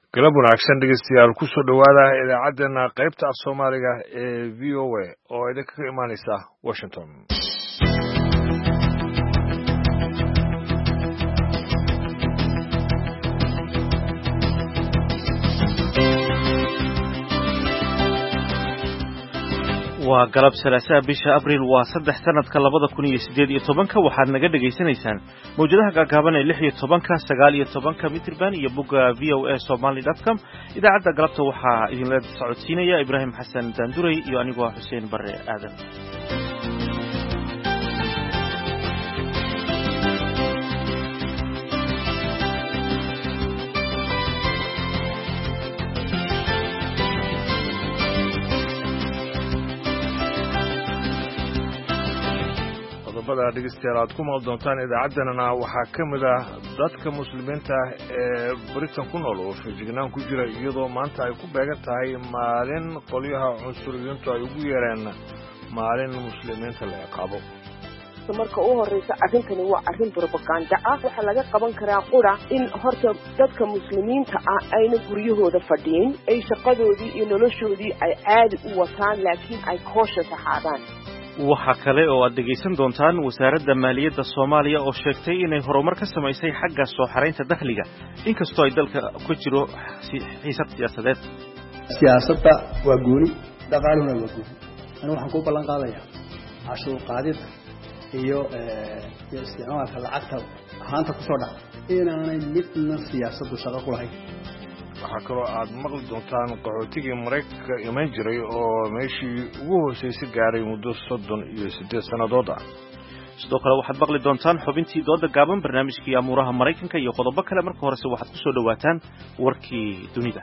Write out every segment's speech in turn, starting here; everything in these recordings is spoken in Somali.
galab wanaagsan dhegeystayaal ku soo dhowaada idaacaddeenna qaybta af soomaaliga ee v o a oo idinka ka imaanaysa washington. waa galab salaasaa bisha abriil waa 3 sanadka 2018 waxaad naga dhageysanaysaan mawjadaha gaagaaban ee 16 19 mitirban iyo bogga voasomali.com. idaacadda galabta waxaa idinla socodsiinaya Ibraahim Xasan Daanduray iyo anigoo Xuseen Barre Aadan. dhegeystayaal aad ku maqli doontaan idaacaddeenana waxaa ka mid ah dadka muslimiinta ee Britain ku nool oo feejignaan ku jira iyadoo maanta ay ku beegan tahay maalin qolyaha cunsuriyiintu ay ugu yeereen maalin muslimiinta la ciqaabo. marka uu horeysa arrintani waa arrin propaganda ah waxa laga qaban karaa qura in horta dadka muslimiinta ah ayna guryahooda fadhiin ay shaqadoodii iyo noloshoodii ay caadi u wataan laakiin ay koosha saxaadaan. waxa kale oo aad dhegeysan doontaan wasaaradda maaliyadda Soomaaliya oo sheegtay inay horumar ka samaysay xagga soo xareynta dakhliga inkastoo ay dalka ku jiro xiisad siyaasadeed. siyaasadda waa gooni dhaqaaluna waa gooni anigu waxaan ku ballan qaadayaa cashuur qaadida iyo isticmaalka lacagta ahaanta ku soo dhaca inaanay midna siyaasaddu shaqo ku lahayn. waxaa kaloo aad maqli doontaan qaxootigii Mareykanka iman jiray oo meeshii ugu hooseysay gaaray muddo 38 sannadood ah. sidoo kale waxaad maqli doontaan xubintii dooda gaaban, barnaamijkii amuuraha Mareykanka iyo qodobo kale. marka horese waxaad ku soo dhawaataan warkii dunida.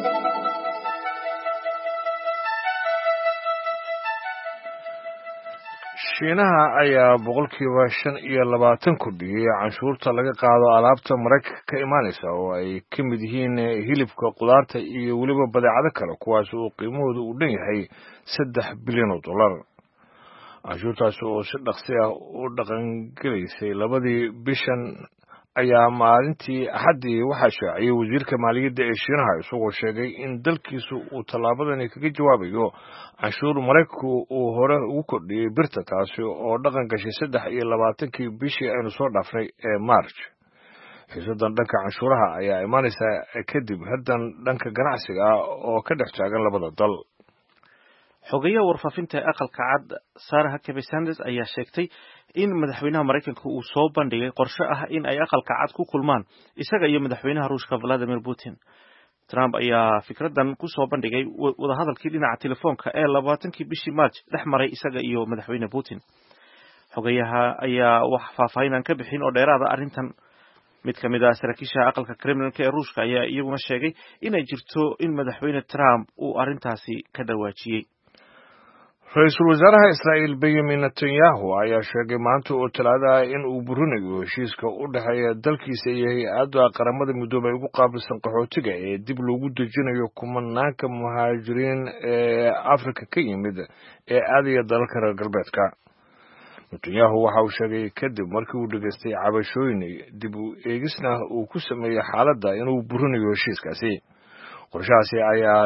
Shiinaha ayaa boqolkiiba 25 kordhiyay canshuurta laga qaado alaabta Mareykanka ka imaanaysa oo ay ka mid yihiin hilibka, qudaarta iyo weliba badeecado kale kuwaas oo qiimahoodu u dhan yahay $3 bilyan. canshuurtaas oo si dhaqsi ah u dhaqangelaysay labadii bishan ayaa maalintii Axaddii waxaa shaaciyay wasiirka maaliyadda ee Shiinaha isagoo sheegay in dalkiisu uu tallaabadani kaga jawaabayo canshuur Mareykanku uu hore ugu kordhiyay birta taasi oo dhaqan gashay 23 bishii aynu soo dhaafnay ee March. xiisadan dhanka canshuuraha ayaa imaanaysa kadib haddan dhanka ganacsiga ah oo ka dhex taagan labada dal. xogayaha warfaafinta ee aqalka cad Sarah Huckabee Sanders ayaa sheegtay in madaxweynaha Mareykanka uu soo bandhigay qorshe ah in ay aqalka cad ku kulmaan isaga iyo madaxweynaha Ruushka Vladimir Putin. Trump ayaa fikradan ku soo bandhigay wadahadalkii dhinaca telefoonka ee 20 bishii March dhex maray isaga iyo madaxweyne Putin. xogayaha ayaa wax faahfaahin ka bixin oo dheeraad ah arrintan. mid ka mid ah saraakiisha aqalka Kremlin-ka ee Ruushka ayaa iyaguna sheegay in ay jirto in madaxweyne Trump uu arrintaasi ka dhawaajiyay. Ra'iisul wasaaraha Israa'iil Benjamin Netanyahu ayaa sheegay maanta oo Talaado ah in uu burinayo heshiiska u dhexeeya dalkiisa iyo hay'adda qaramada midoobay ugu qaabilsan qaxootiga ee dib loogu dejinayo kumanaanka muhaajiriin ee Afrika ka yimid ee aadaya dalalka reer galbeedka. Netanyahu waxa uu sheegay kadib markii uu dhageystay cabashooyin dib u eegisna uu ku sameeyay xaaladda inuu burinayo heshiiskaasi. qorshahaasi ayaa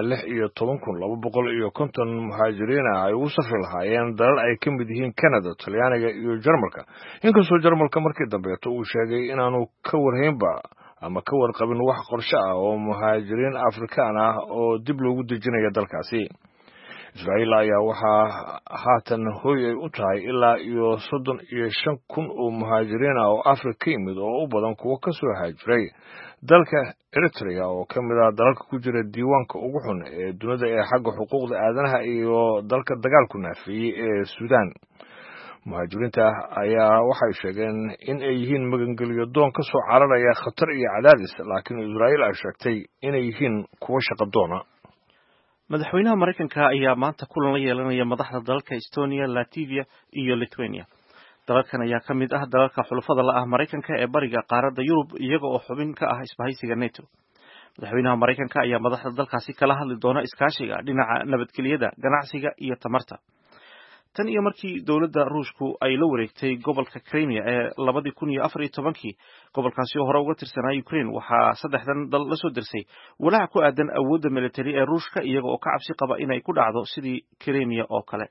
16,250 muhaajiriin ah ay u safri lahaayeen dalal ay ka mid yihiin Canada, Talyaaniga iyo Jarmalka. inkastoo Jarmalka markii dambeeto uu sheegay inaanu ka warhaynba ama ka warqabin wax qorshe ah oo muhaajiriin Afrikaan ah oo dib loogu dejinayo dalkaasi. Israa'iil ayaa waxaa haatan hooy ay u tahay ilaa iyo 35,000 oo muhaajiriin ah oo Afrika ka yimid oo u badan kuwa ka soo haajiray dalka Eritrea oo ka mid ah dalalka ku jira diiwaanka ugu xun ee dunida ee xagga xuquuqda aadanaha iyo dalka dagaalku naafiyay ee Suudaan. muhaajiriinta ayaa waxay sheegeen in ay yihiin magangeliyo doon ka soo cararaya khatar iyo cadaadis, laakiin Israa'iil ay sheegtay inay yihiin kuwa shaqo doona. madaxweynaha Mareykanka ayaa maanta kulan la yeelanaya madaxda dalalka Estonia, Latvia iyo Lithuania. dalalkan ayaa ka mid ah dalalka xulafada la ah Mareykanka ee bariga qaaradda Yurub iyaga oo xubin ka ah isbahaysiga NATO. madaxweynaha Mareykanka ayaa madaxda dalkaasi kala hadli doona iskaashiga dhinaca nabadgelyada, ganacsiga iyo tamarta. tan iyo markii dowladda ruushku ay la wareegtay gobolka Crimea ee 2014 gobolkaasi oo hore uga tirsanaa Ukraine waxaa saddexdan dal la soo dirsay walaac ku aadan awoodda military ee Ruushka iyaga oo ka cabsi qaba inay ku dhacdo sidii Crimea oo kale.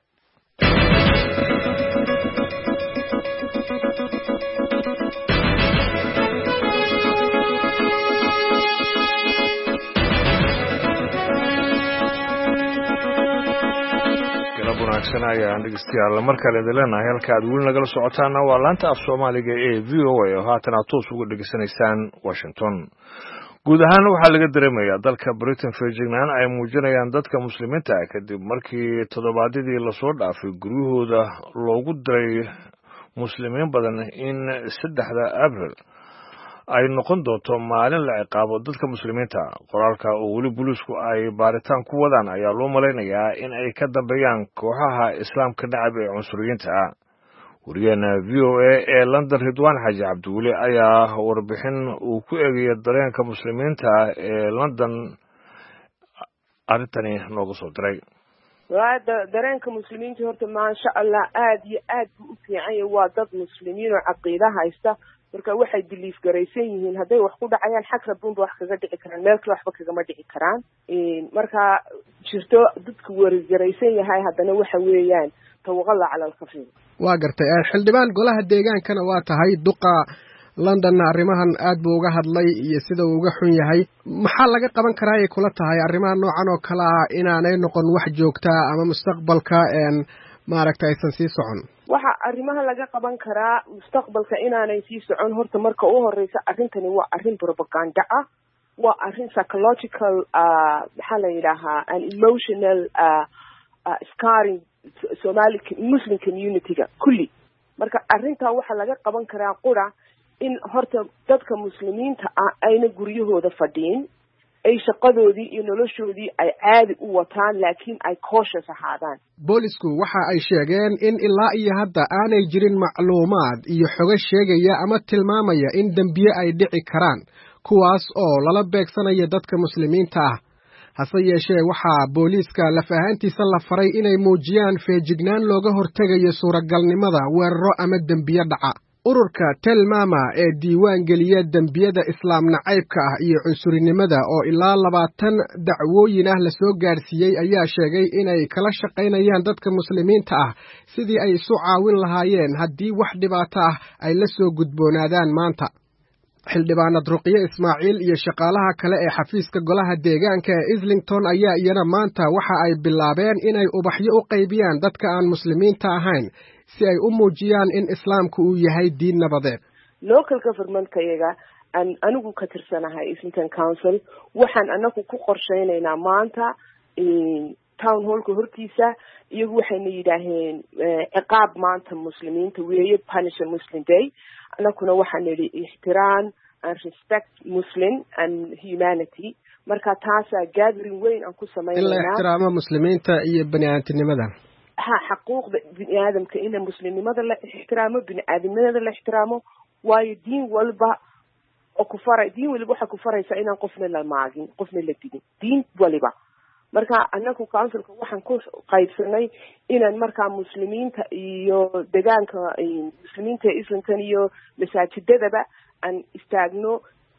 ayaan dhegeystayaal markale idinleenahay halka aad weli nagala socotaana waa laanta af Soomaaliga ee VOA oo haatan aad toos uga dhegeysanaysaan Washington. guud ahaan waxaa laga dareemayaa dalka Britain feejignaan ay muujinayaan dadka muslimiinta ah kadib markii toddobaadyadii lasoo dhaafay guryahooda loogu diray muslimiin badan in 3 Abriil ay noqon doonto maalin la ciqaabo dadka muslimiinta. qoraalka oo weli booliisku ay baaritaan ku wadaan ayaa loo malaynayaa in ay ka dambeeyaan kooxaha islaamka nacab ee cunsuriyiinta ah. wariyaheena VOA ee London Ridwaan Xaaji Cabdiweli ayaa warbixin uu ku eegaya dareenka muslimiinta ee London arrintani nooga soo diray. dareenka muslimiinta horta maasha Allah aad iyo aad u fiican yahay. waa dad muslimiin oo caqiida haysta marka waxay belief garaysan yihiin hadday wax ku dhacayaan xaq rabbuunba wax kaga dhici karaan meel kale waxba kagama dhici karaan. marka jirto dadku wargaraysan yahay haddana waxa weeyaan tawaqala cala al-kafir. waa gartay xildhibaan golaha deegaankana waa tahay duqa London arrimahan aad buu uga hadlay iyo sida uu uga xun yahay. maxaa laga qaban karaa ay kula tahay arrimaha noocan oo kale ah inaanay noqon wax joogta ama mustaqbalka maaragtay aysan sii socon? waxa arrimaha laga qaban karaa mustaqbalka inaanay sii socon horta marka u horeysa arrintani waa arrin propaganda ah, waa arrin psychological maxaa la yidhaahaa an emotional scarring Somali Muslim community-ga kulli. marka arrintaa waxa laga qaban karaa qura in horta dadka muslimiinta ah ayna guryahooda fadhiin ay shaqadoodii iyo noloshoodii ay caadi u wataan laakiin ay cautious ahaadaan. boolisku waxa ay sheegeen in ilaa iyo hadda aanay jirin macluumaad iyo xogo sheegaya ama tilmaamaya in dembiye ay dhici karaan kuwaas oo lala beegsanayo dadka muslimiinta ah. hase yeeshee waxaa booliiska laf ahaantiisa la faray inay muujiyaan feejignaan looga hortegayo suuragalnimada weeraro ama dembiye dhaca. ururka Telmama ee diiwaan geliya dembiyada islaam nacaybka ah iyo cunsurinimada oo ilaa 20 dacwooyin ah la soo gaarsiiyey ayaa sheegay inay kala shaqaynayaan dadka muslimiinta ah sidii ay isu caawin lahaayeen haddii wax dhibaato ah ay la soo gudboonaadaan maanta. xildhibaanad Ruqiye Ismaaciil iyo shaqaalaha kale ee xafiiska golaha deegaanka ee Islington ayaa iyana maanta waxa ay bilaabeen inay ubaxyo u qaybiyaan dadka aan muslimiinta ahayn si ay u muujiyaan in islaamku uu yahay diin nabadeed. local government-kayaga anigu ka tirsanahay Islington Council waxaan anagu ku qorsheynaynaa maanta town hallka hortiisa iyagu waxayna yidhaaheen ciqaab maanta muslimiinta weeye punish a Muslim day. anaguna waxaan nidhi ixtiraam and respect Muslim and humanity. marka taasaa gathering weyn aan ku samaynaynaa in la ixtiraamo muslimiinta iyo bani'aadamnimada. xaquuqda bini'aadamka in muslimnimada la ixtiraamo bini'aadamnimada la ixtiraamo waayo diin walba waxa ku faraysa inaan qofna la maagin qofna la digin diin waliba. marka anagu councilka waxaan ku qaybsanay inaan markaa muslimiinta iyo deegaanka muslimiinta Islaamka iyo masaajidadaba aan istaagno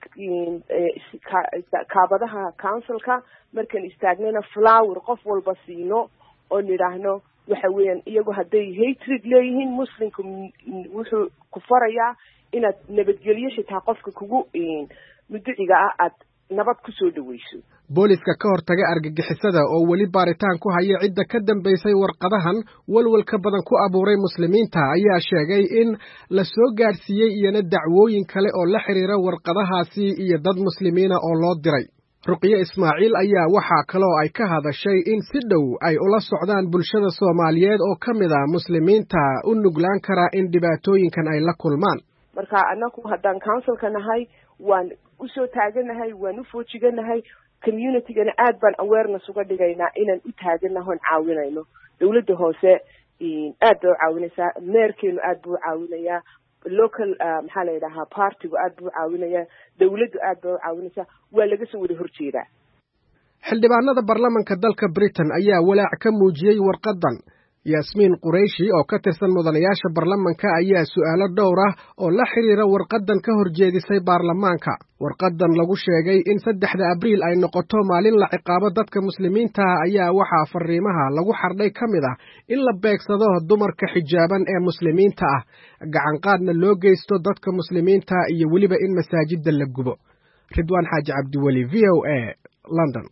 kaabadaha councilka markaan istaagnana flower qof walba siino oo nidhaahno waxa weeyaan iyagu hadday hatred leeyihiin muslimku wuxuu ku farayaa inaad nabadgelyo xitaa qofka kugu mudiciga ah aad nabad ku soo dhaweyso. booliska ka hortaga argagixisada oo weli baaritaan ku haya cidda ka dambeysay warqadahan walwalka badan ku abuuray muslimiinta ayaa sheegay in la soo gaarsiiyey iyana dacwooyin kale oo la xiriira warqadahaasi iyo dad muslimiina oo loo diray. Ruqiye Ismaaciil ayaa waxaa kaloo ay ka hadashay in si dhow ay ula socdaan bulshada Soomaaliyeed oo ka mid ah muslimiinta u nuglaan kara in dhibaatooyinkan ay la kulmaan. marka anagu haddaan councilka nahay waan u soo taaganahay waan u foojiganahay community-gana aad baan awareness uga dhigaynaa inaan u taaganaho caawinayno. dawladda hoose aad bay u caawinaysaa, meerkeenu aad buu u caawinayaa, local maxaa la yidhaahaa partigu aad buu u caawinayaa, dawladdu aad bay u caawinaysaa, waa laga soo wada horjeedaa. xildhibaanada baarlamanka dalka Britain ayaa walaac ka muujiyey warqadan yaasmiin qurayshi oo ka tirsan mudanayaasha baarlamanka ayaa su'aalo dhowr ah oo la xiriira warqaddan ka horjeedisay baarlamaanka. warqaddan lagu sheegay in 3 Abriil ay noqoto maalin la ciqaabo dadka muslimiinta ah ayaa waxaa fariimaha lagu xardhay ka mid ah in la beegsado dumarka xijaaban ee muslimiinta ah, gacanqaadna loo geysto dadka muslimiinta iyo weliba in masaajidda la gubo. Ridwaan Xaaji Cabdiweli, VOA, London.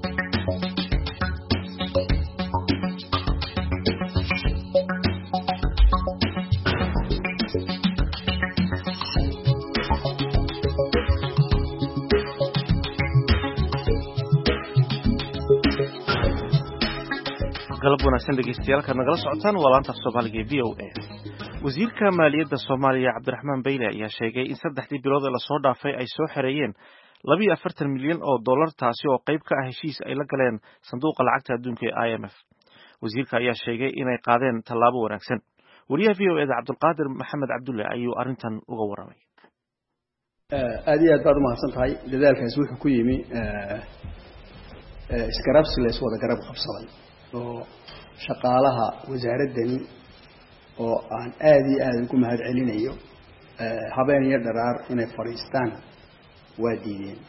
galab wanaagsan dhegeystayaal nagala socotaan waa laanta Soomaaliga VOA. Wasiirka Maaliyadda Soomaaliya Cabdiraxmaan Beyle ayaa sheegay in 3 bilood ee la soo dhaafay ay soo xareeyeen $42 milyan oo dollar taasi oo qayb ka ah heshiis ay la galeen sanduuqa lacagta adduunka ee IMF. Wasiirka ayaa sheegay inay qaadeen tallaabo wanaagsan. Wariyaha VOA Cabdulqaadir Maxamed Cabdulle ayuu arrintan uga waramay. aad iyo aad baad u mahadsantahay. dadaalkaas wuxuu ku yimi iskarabsi la iswada garab qabsaday oo shaqaalaha wasaaradani oo aan aad iyo aad ugu mahad celinayo habeen iyo dharaar inay fariistaan waa diideen.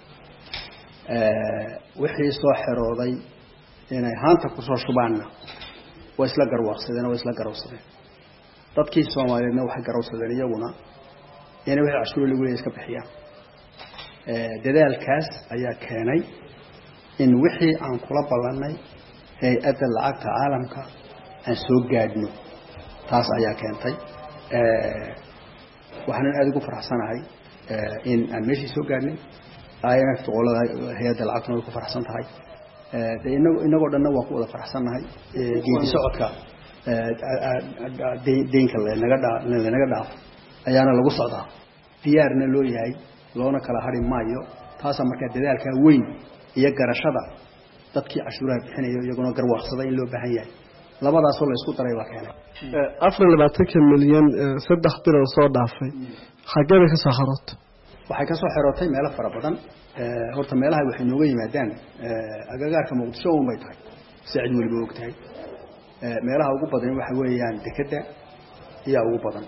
wixii soo xirooday inay haanta ku soo shubaanna waa isla garwaaqsadeen oo isla garowsadeen. dadkii Soomaaliyeedna waxay garowsadeen iyaguna inay wixii cashuur lagu leeyahay iska bixiyaan. dadaalkaas ayaa keenay in wixii aan kula ballanay hay'adda lacagta caalamka aan soo gaadhno. taas ayaa keentay waxaan aad ugu faraxsanahay in aan meeshii soo gaadhnay. IMF qolada hay'adda lacagta way ku faraxsan tahay. inagoo dhanna waa ku wada faraxsanahay. geedi socodka deynka lanaga dhaafo ayaana lagu socdaa. diyaarna loo yahay loona kala hari maayo. taasa markaa dadaalka weyn iyo garashada dadkii cashuuraha bixinayo iyaguna garwaaqsaday in loo baahan yahay. labadaas oo la isku daray baa keenay 24 milyan 3 bilood soo dhaafay. xageeda ka soo xarootay waxay ka soo xarootay meelo fara badan. horta meelaha waxay nooga yimaadaan agagaarka Muqdisho oo may tahay saacid waliba og tahay. meelaha ugu badan waxa weeyaan dekada iyo ugu badan.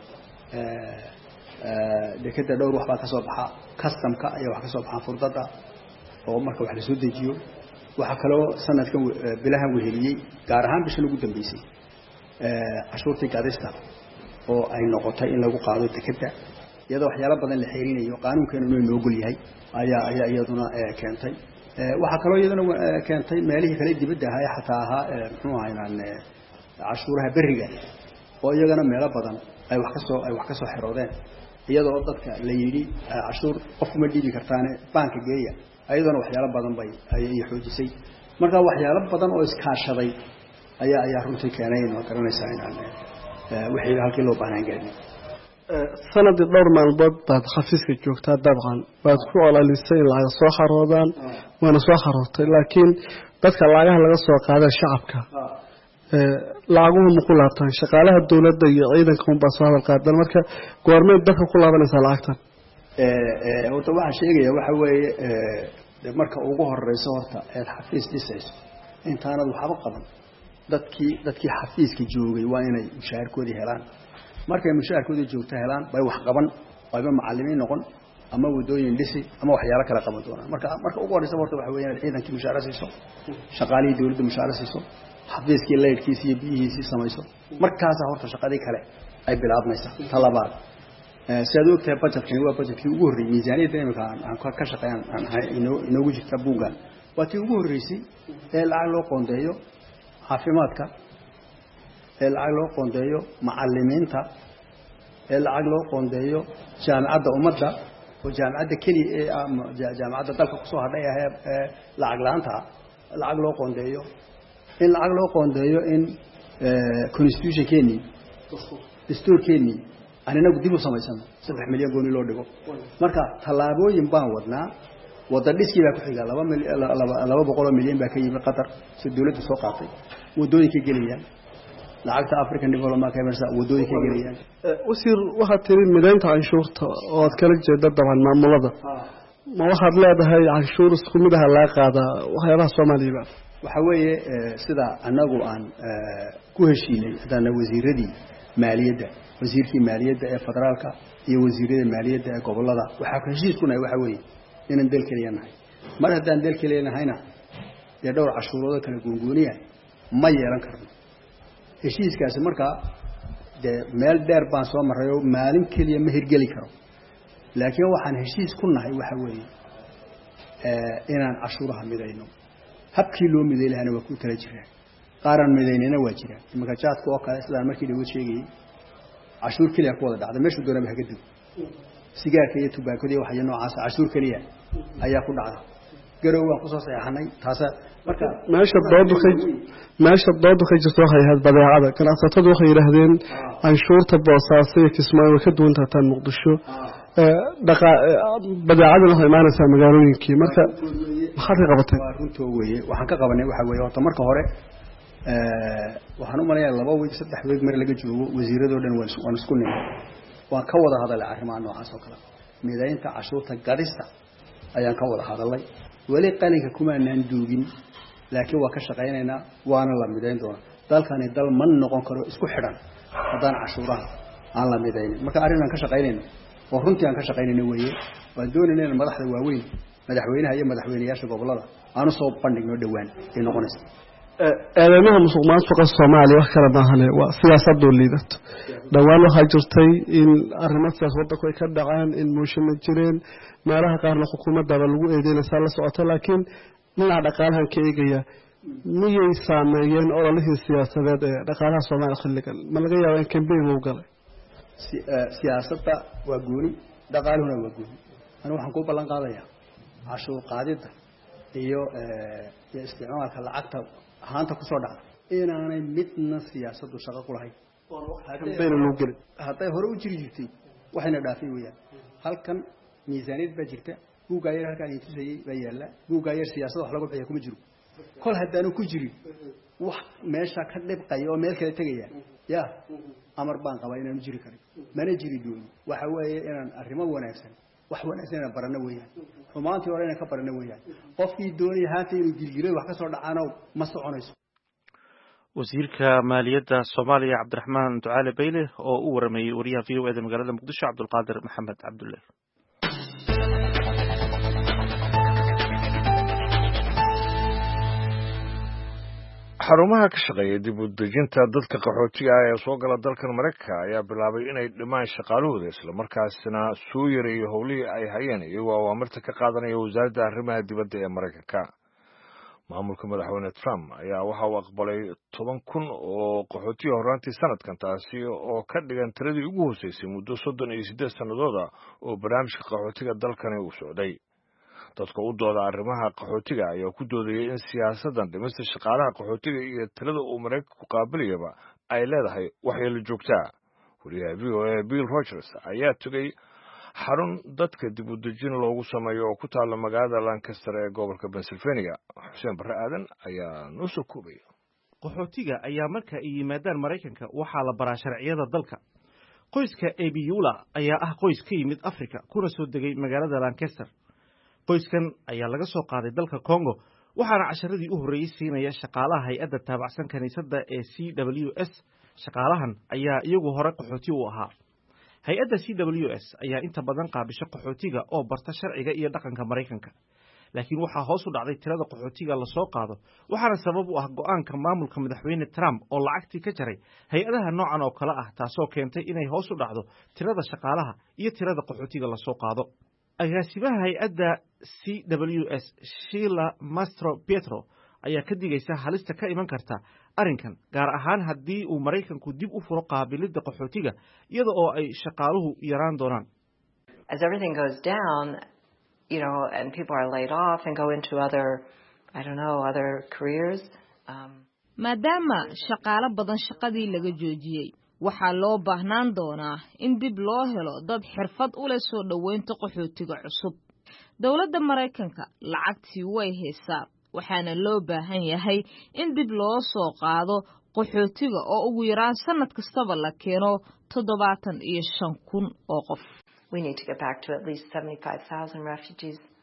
dekada dhowr wax baa ka soo baxa customka ayaa wax ka soo baxa furdada oo marka wax la soo dejiyo. waxa kale oo sanadkan bilaha weheliyay gaar ahaan bishan ugu dambeysay cashuurtii gaadista oo ay noqotay in lagu qaado dekada iyadoo waxyaalo badan la xiriirinayo qaanuunkeenu inuu ogol yahay ayaa iyaduna keentay. waxa kale oo iyaduna keentay meelihii kale dibadda ahaa xataa ahaa muxuu ahaynaan cashuuraha bariga oo iyagana meelo badan ay wax ka soo xiroodeen iyadoo dadka la yiri cashuur qofku ma dhiibi kartaan banka geeya ayadana waxyaalo badan bay ay xoojisay. marka waxyaalo badan oo iskaashaday ayaa runtii keenay in la garanaysa inaan wixii halkii loo baahnaan gaadhin. sanadii dhowr maalmood baad xafiiska joogtaa dabcan baad ku olalisay in lacag soo xaroodaan waana soo xarootay laakiin dadka lacagaha laga soo qaaday shacabka lacaguhu ma ku laabtaan shaqaalaha dawladda iyo ciidanka un baa soo hadal qaadan. marka goormeed dadka ku laabanaysaa lacagtan? horta waxaan sheegayaa waxa weeye marka ugu horeyso horta ee xafiis dhisayso intaanad waxba qaban dadkii xafiiska joogay waa inay mushaharkoodii helaan. markay mushaharkoodii joogto helaan bay wax qaban ayba macallimiin noqon ama wadooyin dhisi ama waxyaalo kala qaban doonaan. marka ugu horeyso horta waxa weeyaan ciidankii mushaar siiso, shaqaalihii dawladda mushaar siiso, xafiiskii leedkiisa iyo biyihiisa samayso. markaas horta shaqadii kale ay bilaabmaysaa. talabaad sidaad ogtahay budgetkani waa budgetkii ugu horreeyay miisaaniyadda imika aan ka shaqeeyaan inoogu jirta buuggan waa tii ugu horreysay ee lacag loo qoondeeyo caafimaadka, ee lacag loo qoondeeyo macallimiinta, ee lacag loo qoondeeyo jaamacadda ummadda oo jaamacadda keliya ee jaamacadda dalka kusoo hadhay ee lacag la'aanta lacag loo qoondeeyo, in lacag loo qoondeeyo in constitution keeni dastuurkeeni aninagu dib u samaysano 3 milyan gooni loo dhigo. marka talaabooyin baan wadnaa. wada dhiskii baa ku xiga 200 milyan baa ka yimi Qatar si dawladdu soo qaatay. wadooyinka geliyaan lacagta African Development Commerce wadooyinka geliyaan. wasiir waxa tiri mideynta canshuurta oo aad kala jeedo dabcan maamulada ma waxaad leedahay canshuur isku mid ah laga qaadaa waxyaabaha Soomaaliya waxa weeye sida anagu aan ku heshiinay hadana wasiiradii maaliyadda wasiirkii maaliyadda ee federaalka iyo wasiirada maaliyadda ee gobolada waxa ka heshiis ku nahay waxa weeye inaan dal kaliya nahay mar haddaan dal kaliya nahayna ee dhowr cashuurooda kala gooniya ma yeelan karno heshiiskaasi marka de meel dheer baan soo maray maalin kaliya ma hirgeli karo laakiin waxaan heshiis ku nahay waxa weeye inaan cashuuraha midayno habkii loo miday lahana waa ku tala jiraa qaaran midaynina waa jira imaka jaadka oo kale sidaan markii dhaw sheegay cashuur kaliya ku wada dhacda meesha doonaba ha gadiyo sigaarka iyo tubaakada iyo waxyo noocaas cashuur kaliya ayaa ku dhacda garow waan ku soo saxanay taasa marka meesha doodu ka jirto waxay ahayd badeecada ganacsatadu waxay yiraahdeen canshuurta Boosaaso iyo Kismaayo ka duwan tahay Muqdisho badeecada waxay imaanaysaa magaalooyinkii marka maxaad ka qabatay runtii weeye waxaan ka qabanay waxa weeye horta marka hore waxaan u maleeyaa 2 week 3 week mar laga joogo wasiirado dhan waan isku nimid waan ka wada hadalay arrimaha noocaas oo kale midaynta cashuurta gadista ayaan ka wada hadalay wali qalinka kuma aanan duugin laakiin waa ka shaqeynayna waana la midayn doona dalkani dal man noqon karo isku xidhan hadaan cashuuraha aan la midaynin marka arrintan ka shaqeynayna oo runtii aan ka shaqeynayna weeye waa doonayna madaxda waaweyn madaxweynaha iyo madaxweynayaasha gobolada aanu soo bandhigno dhawaan ee noqonaysa eedamaha musuqmaasuqa Soomaaliya wax kala baahan waa siyaasadda liidato dhawaan waxa jirtay in arrimaha siyaasadda ay ka dhacaan in mooshin jireen meelaha qaarna xukuumadda lagu eedeynaysa la socoto laakiin dhinaca dhaqaalaha ka eegaya miyay saameeyeen ololihii siyaasadeed ee dhaqaalaha Soomaaliya xilligan ma laga yaabaa in campaign uu galay siyaasadda waa gooni dhaqaaluhuna waa gooni anigu waxaan ku ballan qaadayaa cashuur qaadida iyo isticmaalka lacagta ahaanta ku soo dhacda inaanay midna siyaasaddu shaqo ku lahayn hadday hore u jiri jirtay waxayna dhaafay weeyaan halkan miisaaniyad baa jirta buugaayer halkaan intusayay baa yaalla buugaayer siyaasadda wax lagu bixiya kuma jiro kol haddaanu ku jirin wax meesha ka dhibqaya oo meel kale tegaya yaa amar baan qabaa inaanu jiri karin mana jiri doono waxa weeye inaan arrimo wanaagsan wax wanaagsan inaan barano weeyaan xumaantii hore inaan ka barano weeyaan qofkii doonaya haanta inuu gilgilay wax ka soo dhacaano ma soconayso wasiirka maaliyadda Soomaaliya Cabdiraxmaan Ducaale Bayle oo u waramayay wariyaha VOA ee magaalada Muqdisho Cabdulqaadir Maxamed Cabdulle xarumaha ka shaqeeya dib u dejinta dadka qaxootiga ah ee soo gala dalkan Mareykanka ayaa bilaabay inay dhimaan shaqaalahooda isla markaasna soo yareeyo howlihii ay hayeen iyagoo awaamirta ka qaadanaya wasaaradda arrimaha dibadda ee Mareykanka maamulka madaxweyne Trump ayaa waxa uu aqbalay 10,000 oo qaxootiga horaantii sanadkan taasi oo ka dhigan tiradii ugu hooseysay muddo 38 sannadood oo barnaamijka qaxootiga dalkani uu socday dadka u dooda arrimaha qaxootiga ayaa ku doodayay in siyaasaddan dhimista shaqaalaha qaxootiga iyo tirada uu Mareykanku qaabilayaba ay leedahay waxyeello joogtaa wariyaha VOA Bill Rogers ayaa tagay xarun dadka dib u dejin loogu sameeyo oo ku taala magaalada Lancaster ee gobolka Pennsylvania Xuseen Barre Aadan ayaa noo soo koobay qaxootiga ayaa marka ay yimaadaan Mareykanka waxaa la baraa sharciyada dalka qoyska Abiyula ayaa ah qoys ka yimid Afrika kuna soo degay magaalada Lancaster qoyskan ayaa laga soo qaaday dalka Congo waxaana casharadii u horeeyay siinaya shaqaalaha hay'adda taabacsan kaniisadda ee CWS shaqaalahan ayaa iyagu hore qaxooti u ahaa hay'adda CWS ayaa inta badan qaabisho qaxootiga oo barta sharciga iyo dhaqanka Mareykanka laakiin waxaa hoos u dhacday tirada qaxootiga la soo qaado waxaana sabab u ah go'aanka maamulka madaxweyne Trump oo lacagtii ka jaray hay'adaha noocan oo kale ah taasoo keentay inay hoos u dhacdo tirada shaqaalaha iyo tirada qaxootiga la soo qaado agaasimaha hay'adda CWS Sheila Mastro Pietro ayaa ka digaysa halista ka iman karta arrinkan gaar ahaan haddii uu Mareykanku dib u furo qaabilidda qaxootiga iyada oo ay shaqaaluhu yaraan doonaan as everything goes down and people are laid off and go into other careers maadaama shaqaalo badan shaqadii laga joojiyey waxaa loo baahnaan doonaa in dib loo helo dad xirfad u leh soo dhoweynta qaxootiga cusub dowladda Mareykanka lacagtii way haysaa waxaana loo baahan yahay in dib loo soo qaado qaxootiga oo ugu yaraan sanad kastaba la keeno 75,000 oo qof we need to get back to at least 75,000 refugees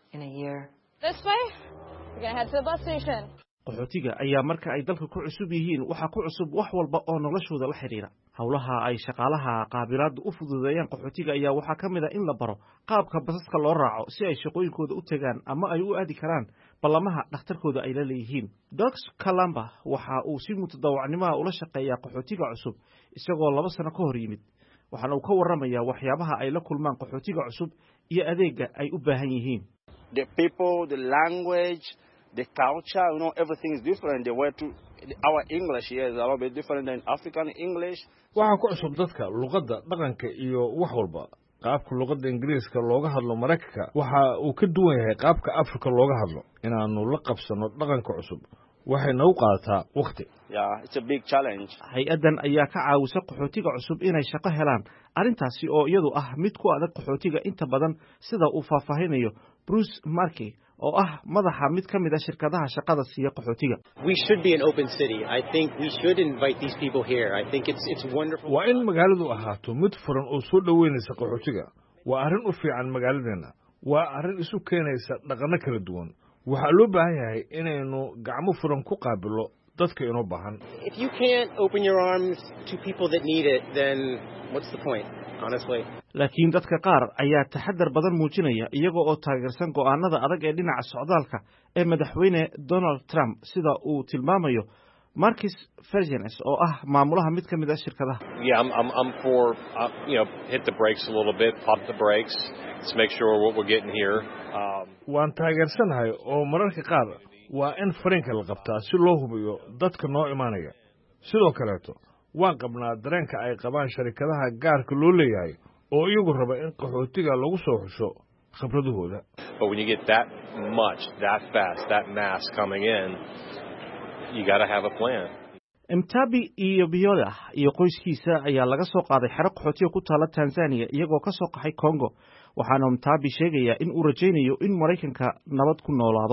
in a year. This way. We're going to head to the bus station. qaxootiga ayaa marka ay dalka ku cusub yihiin waxaa ku cusub wax walba oo noloshooda la xiriira howlaha ay shaqaalaha qaabilaadda u fududeeyaan qaxootiga ayaa waxaa ka mid ah in la baro qaabka basaska loo raaco si ay shaqooyinkooda u tagaan ama ay u aadi karaan ballamaha dhakhtarkooda ay la leeyihiin Dox Kalamba waxa uu si mutadawacnimo ula shaqeeyaa qaxootiga cusub isagoo 2 sano ka hor yimid waxaana uu ka warramayaa waxyaabaha ay la kulmaan qaxootiga cusub iyo adeega ay u baahan yihiin the people, the language, the culture, everything is different. The way to our English here is a little bit different than African English. Waxa ku cusub dadka luqadda dhaqanka iyo wax walba qaabka luqadda Ingiriiska looga hadlo Mareykanka waxa uu ka duwan yahay qaabka Afrika looga hadlo inaanu la qabsano dhaqanka cusub waxay nagu qaadataa waqti it's a big challenge. Hay-adan ayaa ka caawisa qaxootiga cusub inay shaqo helaan arrintaasi oo iyadu ah mid ku adag qaxootiga inta badan sida uu faahfaahinayo Bruce Markey oo ah madaxa mid ka mid ah shirkadaha shaqada siiya qaxootiga. We should be an open city. I think we should invite these people here. I think it's wonderful. Waa in magaaladu ahaato mid furan oo soo dhaweynaysa qaxootiga. Waa arrin u fiican magaaladeena. Waa arrin isu keenaysa dhaqano kala duwan. Waxa loo baahan yahay inaynu gacmo furan ku qaabilo dadka inoo baahan. If you can't open your arms to people that need it, then what's the point, honestly? laakiin dadka qaar ayaa taxadar badan muujinaya iyaga oo taageersan go'aanada adag ee dhinaca socdaalka ee madaxweyne Donald Trump sida uu tilmaamayo Marcus Fergenes oo ah maamulaha mid ka mid ah shirkadaha. I'm for hit the brakes a little bit, pop the brakes. Let's make sure what we're getting here. Waan taageersanahay oo mararka qaar waa in fariinka la qabtaa si loo hubiyo dadka noo imaanaya. Sidoo kaleeto waan qabnaa dareenka ay qabaan shirkadaha gaarka loo leeyahay oo iyagu raba in qaxootiga lagu soo xusho khibradahooda. But when you get that much, that fast, that mass coming in, you got to have a plan. Mtabi iyo Biola iyo qoyskiisa ayaa laga soo qaaday xero qaxootiga ku taala Tanzania iyagoo ka soo qaxay Congo waxaana Mtabi sheegaya in uu rajaynayo in Mareykanka nabad ku noolaado.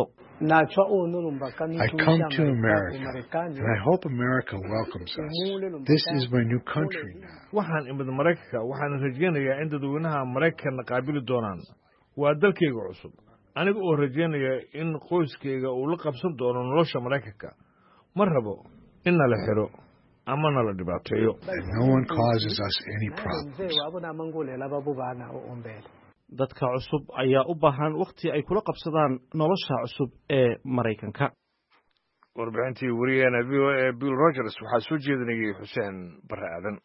I come to America and I hope America welcomes us. This is my new country now. Waxaan imid Mareykanka waxaan rajaynayaa in dadweynaha Mareykanka qaabili doonaan. Waa dalkayga cusub. Aniga oo rajaynaya in qoyskayga uu la qabsan doono nolosha Mareykanka. Ma rabo in la xiro ama la dhibaateeyo. No one causes us any problems. Dadka cusub ayaa u baahan waqti ay kula qabsadaan nolosha cusub ee Mareykanka. Warbixintii wariyeena VOA Bill Rogers waxaa soo jeedinayay Xuseen Barre Aadan.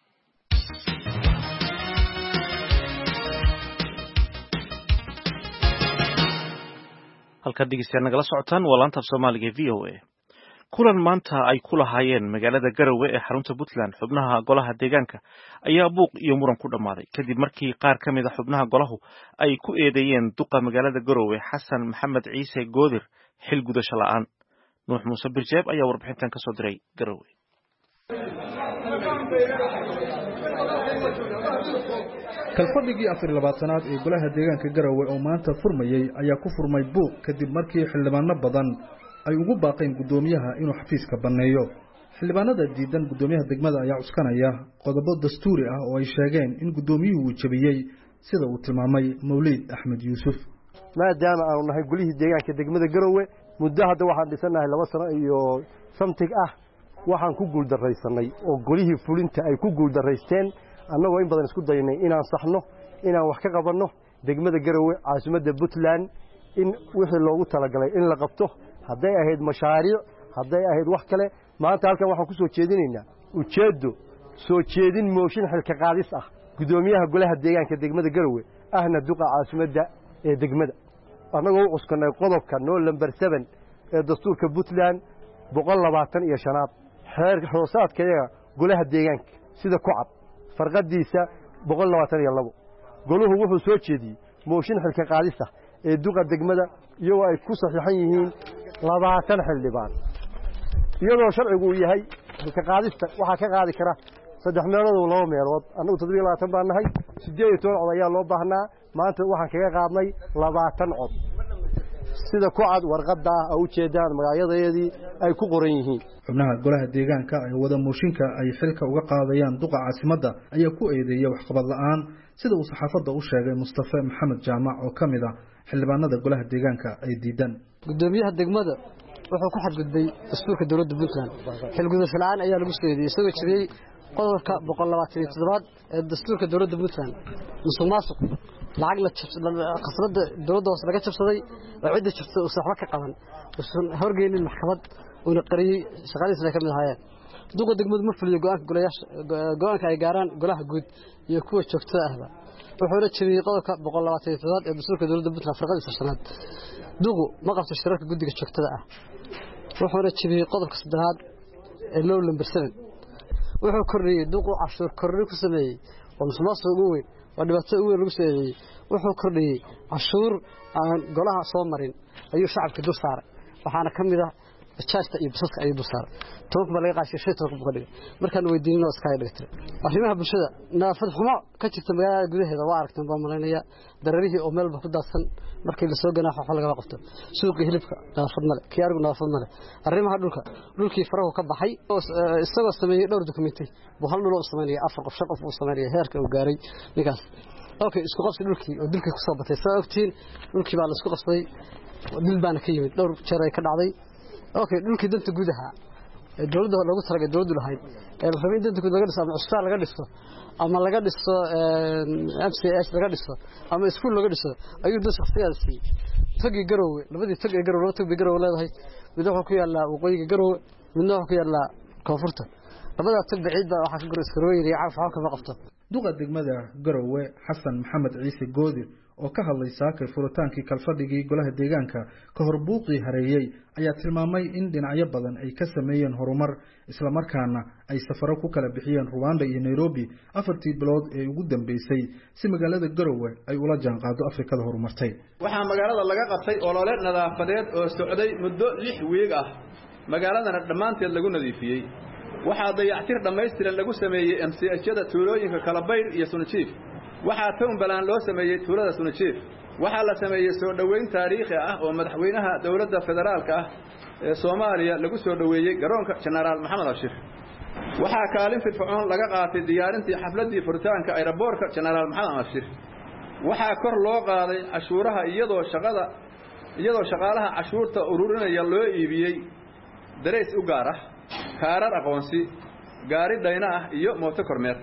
halka dhegeystayaal nagala socotaan waa laanta Soomaaliga VOA. kulan maanta ay ku lahaayeen magaalada Garowe ee xarunta Puntland xubnaha golaha deegaanka ayaa buuq iyo muran ku dhamaaday kadib markii qaar ka mid ah xubnaha golahu ay ku eedeeyeen duqa magaalada Garowe Xasan Maxamed Ciise Goodir xil gudasho la'aan. Nuux Muuse Birjeeb ayaa warbixintan ka soo diray Garowe. kalfadhigii 24aad ee golaha deegaanka Garowe oo maanta furmayay ayaa ku furmay buuq kadib markii xildhibaano badan ay ugu baaqeen gudoomiyaha inuu xafiiska baneeyo. xildhibaanada diidan gudoomiyaha degmada ayaa cuskanaya qodobo dastuuri ah oo ay sheegeen in gudoomiyuhu jabiyay sida uu tilmaamay Mawlid Axmed Yuusuf. maadaama aanu nahay golihii deegaanka degmada Garowe muddo hadda waxaan dhisanahay 2 sano iyo something ah waxaan ku guuldareysanay oo golihii fulinta ay ku guuldareysteen annagoo in badan isku daynay inaan saxno inaan wax ka qabanno degmada Garowe caasimadda Puntland in wixii loogu talagalay in la qabto hadday ahayd mashaariic hadday ahayd wax kale maanta halkan waxaan ku soo jeedinaynaa ujeedo soo jeedin mooshin xilka qaadis ah gudoomiyaha golaha deegaanka degmada Garowe ahna duqa caasimadda ee degmada annagoo cuskanay qodobka no number 7 ee dastuurka Puntland 125 xeer hoosaadkaya golaha deegaanka sida ku cad farqadiisa 122 goluhu wuxuu soo jeediyay mooshin xilka qaadis ah ee duqa degmada iyagoo ay ku saxiixan yihiin 20 xildhibaan iyadoo sharcigu yahay xilka qaadista waxa ka qaadi kara 3 meelood oo 2 meelood annagu 27 baan nahay 18 cod ayaa loo baahnaa maanta waxaan kaga qaadnay 20 cod sida ku cad warqadda ah u jeedaan magacyadeedii ay ku qoran yihiin xubnaha golaha deegaanka ay wada mooshinka ay xilka uga qaadayaan duqa caasimadda ayaa ku eedeeyay wax qabad la'aan sida uu saxaafadda u sheegay Mustafa Maxamed Jaamac oo kamid ah xildhibaanada golaha deegaanka ay diidan. Gudoomiyaha degmada wuxuu ku xadgudbay dastuurka dawladda Puntland xilgudasho la'aan ayaa lagu sheegay isagoo jiriyay qodobka 127 ee dastuurka dawladda Puntland musuqmaasuq lacag la khasnada dawladda hoos laga jabsaday oo cidda jirta oo saxba ka qaban wuxuu horgeeyay maxkamad oo qariyay shaqadiisa ka mid ahaayeen duqa degmadu ma fuliyo go'aanka ay gaaraan golaha guud iyo kuwa joogtada ahba wuxuu la jiriyay qodobka 127 ee dastuurka dawladda Puntland farqadiisa shanaad duqu ma qabto shirarka guddiga joogtada ah wuxuu la jiriyay qodobka 3 ee law number 7 wuxuu kordhiyay duqu cashuur kordhin ku sameeyay oo musuqmaasuq ugu weyn waa dhibaato ugu weyn lagu sameeyay wuxuu kordhiyay cashuur aan golaha soo marin ayuu shacabka dul saaray waxaana kamid ah bajaajta iyo basaska ayuu dul saaray tobanka laga qaashay shay tobanka ku dhigay markaan weydiinay iska dhigtay arrimaha bulshada nadaafad xumo ka jirta magaalada gudaheeda waa aragteen baa malaynaya dararihii oo meelba ku daadsan markii la soo ganaaxo waxa laga qabto suuqa hilibka nadaafad male kiyaargu nadaafad male arrimaha dhulkii farahu ka baxay isagoo sameeyay dhowr documentary buu hal dhul oo sameeyay afar qof shaqo uu sameeyay heerka uu gaaray ninkaas okay isku qabsi dhulkii oo dilkii ku soo batay sababtiin dhulkii baa la isku qabsaday dil baana ka yimid dhowr jeer ay ka dhacday okay dhulkii danta gudaha dawladda lagu talagalay dawladdu lahayd ee rabay danta gudaha laga dhiso ama cusbitaal laga dhiso ama laga dhiso MCS laga dhiso ama iskuul laga dhiso ayuu dad shakhsiyaadsi tagi garowe labadii tagi garowe tagi garowe leedahay mid wuxuu ku yaala waqooyiga garowe midna wuxuu ku yaala koonfurta labada tag biciid baa waxa ka goris karooyin iyo caafimaad ka qabto duqa degmada garowe Xasan Maxamed Ciise Goodir oo ka hadlay saakay furitaankii kalfadhigii golaha deegaanka ka hor buuqii hareeyay ayaa tilmaamay in dhinacyo badan ay ka sameeyeen horumar isla markaana ay safaro ku kala bixiyeen Rwanda iyo Nairobi afartii bilood ee ugu dambeysay si magaalada Garowe ay ula jaanqaado Afrikada horumartay waxa magaalada laga qabtay olole nadaafadeed oo socday muddo 6 week ah magaaladana dhamaanteed lagu nadiifiyay waxa dayactir dhameystiran lagu sameeyay MCH-yada tuulooyinka Kalabayr iyo Sunajiif waxa toon balaan loo sameeyay tuulada Sunajiif waxa la sameeyay soo dhaweyn taariikhi ah oo madaxweynaha dawladda federaalka ah ee Soomaaliya lagu soo dhaweeyay garoonka General Maxamed Abshir waxa kaalin firfircoon laga qaatay diyaarintii xafladii furitaanka aeroboortka General Maxamed Abshir waxa kor loo qaaday cashuuraha iyadoo shaqaalaha cashuurta ururinaya loo iibiyay dareys u gaar ah kaarar aqoonsi gaari dayna ah iyo mooto kormeer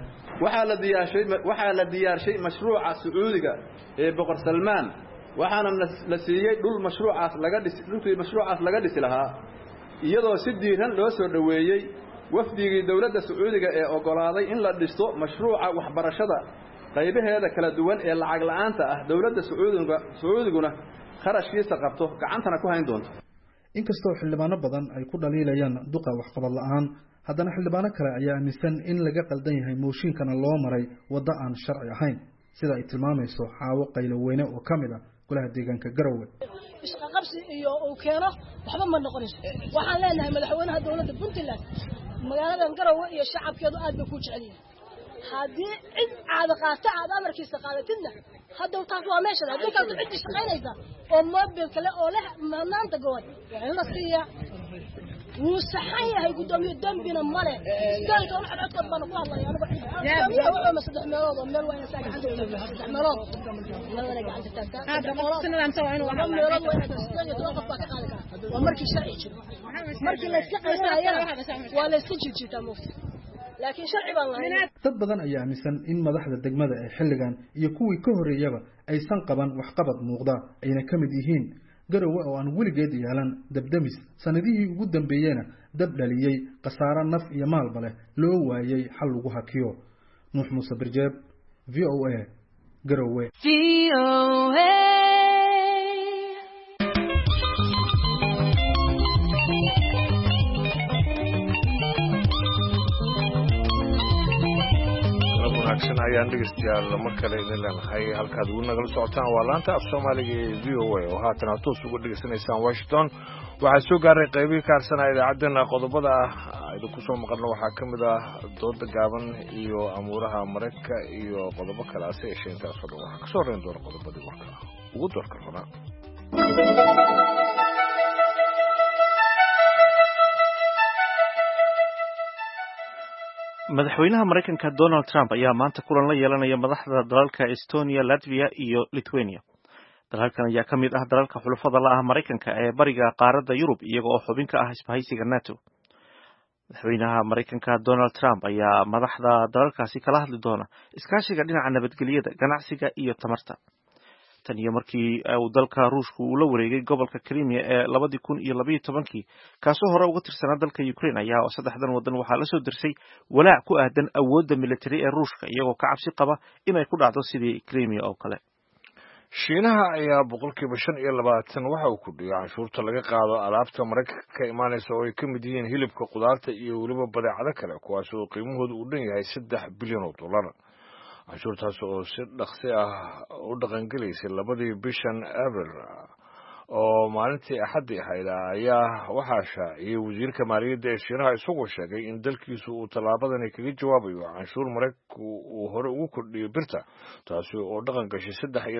waxa la diyaarshay mashruuca Sacuudiga ee Boqor Salmaan waxaana la siiyay dhul mashruucaas laga dhisi lahaa iyadoo si diiran loo soo dhaweeyay wafdigii dawladda Sacuudiga ee ogolaaday in la dhisto mashruuca waxbarashada qaybaheeda kala duwan ee lacag la'aanta ah dawladda Sacuudiguna kharashkiisa qabto gacantana ku hayn doonto inkastoo xildhibaano badan ay ku dhaliilayaan duqa waxqabad la'aan haddana xildhibaano kale ayaa aaminsan in laga qaldan yahay mooshinkana loo maray waddo aan sharci ahayn sida ay tilmaamayso Xaawo Qayloweyne oo kamid ah golaha deegaanka Garowe isqa qabsi iyo uu keeno waxba ma noqonayso waxaan leenahay madaxweynaha dawladda Puntland magaaladan Garowe iyo shacabkeedu aad bay ku jecel yihiin haddii cid caado qaata aad amarkiisa qaadatidna hadda taas waa meesha haddii ka cid shaqaynaysa oo mobil kale oo leh maanta go'an waa la siiyaa وصحي هاي قدامي دمبنا ماله قال كون حد عقد بنا كوه الله يعني أنا وعم صدق مرض ومر وين ساق عنده صدق مرض لا ولا قاعد تتكا هذا سنة عم سوي أنا وعم مرض وين تستجد توقف بقى قالك ومركي شرعي مركي لا تسقي ولا سجل جدا مفتي laakiin sharci baan lahayn dad badan ayaa aaminsan in madaxda degmada ee xilligan iyo kuwii ka horeeyaba aysan qaban waxqabad muuqda ayna ka mid yihiin Garowe oo aan weligeed yeelan dabdamis sanadihii ugu dambeeyayna dab dhaliyay qasaaro naf iyo maalba leh loo waayay xal lagu hakiyo Nuux Muuse Birjeeb VOA Garowe ayaan dhegeystayaal mar kale idin leenahay halkaad ugu nagala socotaan waa laanta af Soomaaliga ee VOA oo haatan toos ugu dhageysanaysaan Washington waxaa soo gaaray qaybihii ka harsanaa idaacaddana qodobada idinku soo maqalno waxaa ka mid ah dooda gaaban iyo amuuraha Mareykanka iyo qodobo kale ah ee sheentaas oo waxaa ka soo reyn doona qodobadii warka ugu doorka hore madaxweynaha Mareykanka Donald Trump ayaa maanta kulan la yeelanaya madaxda dalalka Estonia, Latvia iyo Lithuania. Dalalkan ayaa ka mid ah dalalka xulafada la ah Mareykanka ee bariga qaaradda Yurub iyaga oo xubin ka ah isbahaysiga NATO. Madaxweynaha Mareykanka Donald Trump ayaa madaxda dalalkaasi kala hadli doona iskaashiga dhinaca nabadgelyada, ganacsiga iyo tamarta. Tan iyo markii uu dalka Ruushku uu la wareegay gobolka Crimea ee 2012 kaasoo hore uga tirsanaa dalka Ukraine ayaa saddexdan wadan waxaa la soo dirsay walaac ku aadan awoodda military ee Ruushka iyagoo ka cabsi qaba inay ku dhacdo sidii Crimea oo kale. Shiinaha ayaa 25% waxa uu ku dhigay canshuurta laga qaado alaabta Mareykanka ka imaanaysa oo ay ka mid yihiin hilibka, qudaarta iyo weliba badeecado kale kuwaas oo qiimahoodu u dhan yahay $3 bilyan. canshuurtaas oo si dhaqsi ah u dhaqangelisay labadii bishan Abriil oo maalintii Axadii ahayd ayaa waxaa shaaciyay wasiirka maaliyadda ee Shiinaha isagoo sheegay in dalkiisu uu tallaabadani kaga jawaabayo canshuur Mareykanku uu hore ugu kordhiyay birta taasi oo dhaqan gashay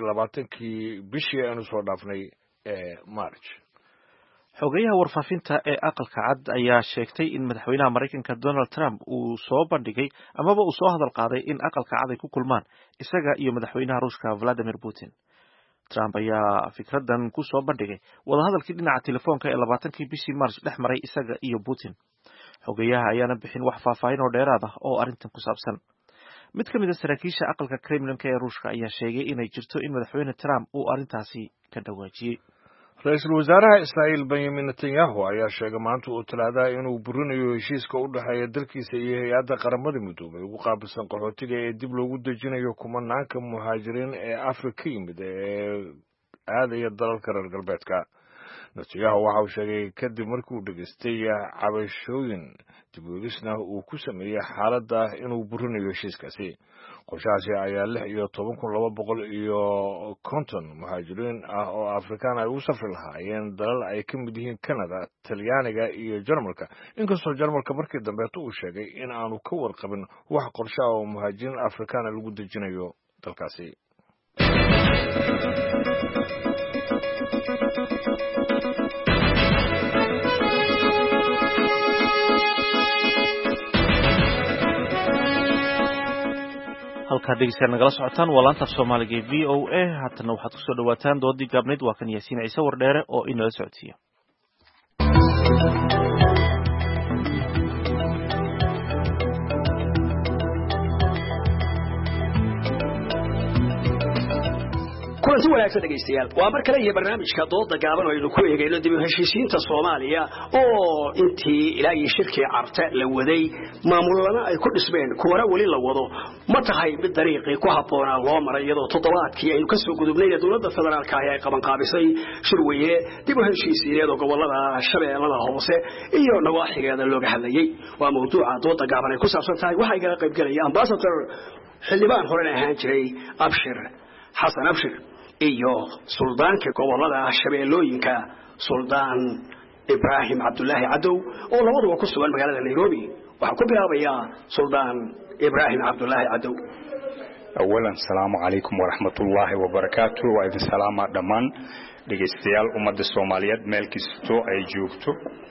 23 bishii aanu soo dhaafnay ee March. Xogayaha warfaafinta ee aqalka cad ayaa sheegtay in madaxweynaha Mareykanka Donald Trump uu soo bandhigay amaba uu soo hadal qaaday in aqalka cad ay ku kulmaan isaga iyo madaxweynaha Ruushka Vladimir Putin. Trump ayaa fikradan ku soo bandhigay wadahadalkii dhinaca telefoonka ee 20 bishii March dhex maray isaga iyo Putin. Xogayaha ayaana bixin wax faahfaahin oo dheeraad ah oo arrintan ku saabsan. Mid ka mid ah saraakiisha aqalka Kremlin-ka ee Ruushka ayaa sheegay inay jirto in madaxweyne Trump uu arrintaasi ka dhawaajiyay. Ra'iisul wasaaraha Israa'iil Benjamin Netanyahu ayaa sheegay maanta oo Talaada inuu burinayo heshiiska u dhaxeeya dalkiisa iyo hay'adda qaramada midoobay ugu qaabilsan qaxootiga ee dib loogu dejinayo kumanaanka muhaajiriin ee Afrika yimid ee aadaya dalalka reer galbeedka. Netanyahu waxa uu sheegay kadib markii uu dhageystay cabashooyin dib u eegisna uu ku sameeyay xaaladda inuu burinayo heshiiskaasi. qorshahaasi ayaa 6,250 muhaajiriin ah oo Afrikaan ay u safri lahaayeen dalal ay ka mid yihiin Canada, Talyaaniga iyo Jarmalka. inkastoo Jarmalka markii dambe uu sheegay in aanu ka warqabin wax qorshe ah oo muhaajiriin Afrikaan lagu dejinayo dalkaasi. halka dhegeystayaal nagala socotaan waa laanta Soomaaliga ee VOA. haddana waxaad ku soo dhawaataan doodii gaabneed waa kan Yaasiin Ciise Wardheere oo inala socodsiiya. kulanti wanaagsan dhegeystayaal waa mar kale iyo barnaamijka dooda gaaban oo aynu ku eegayno dib u heshiisiinta Soomaaliya oo intii ilaa iyo shirkii Carta la waday maamulana ay ku dhismeen kuwana wali la wado ma tahay mid dariiqii ku habboonaa loo maray iyadoo toddobaadkii ay ka soo gudubnay dowladda federaalka ay qaban qaabisay shirweye dib u heshiisiinta oo gobolada Shabeellaha Hoose iyo nawaaxigeeda looga hadlayay waa mawduuca dooda gaaban ay ku saabsan tahay waxa ay ka qayb galayaan ambassador xildhibaan hore ahaan jiray Abshir Xasan Abshir iyo suldaanka gobolada Shabeellooyinka Suldaan Ibrahim Abdullahi Cadow oo labaduba ku sugan magaalada Nairobi waxa ku bilaabaya Suldaan Ibrahim Abdullahi Cadow. awalan salaamu calaykum waraxmatullaahi wabarakaatuh wa idin salaama dhammaan dhegeystayaal ummadda Soomaaliyeed meel kasta ay joogto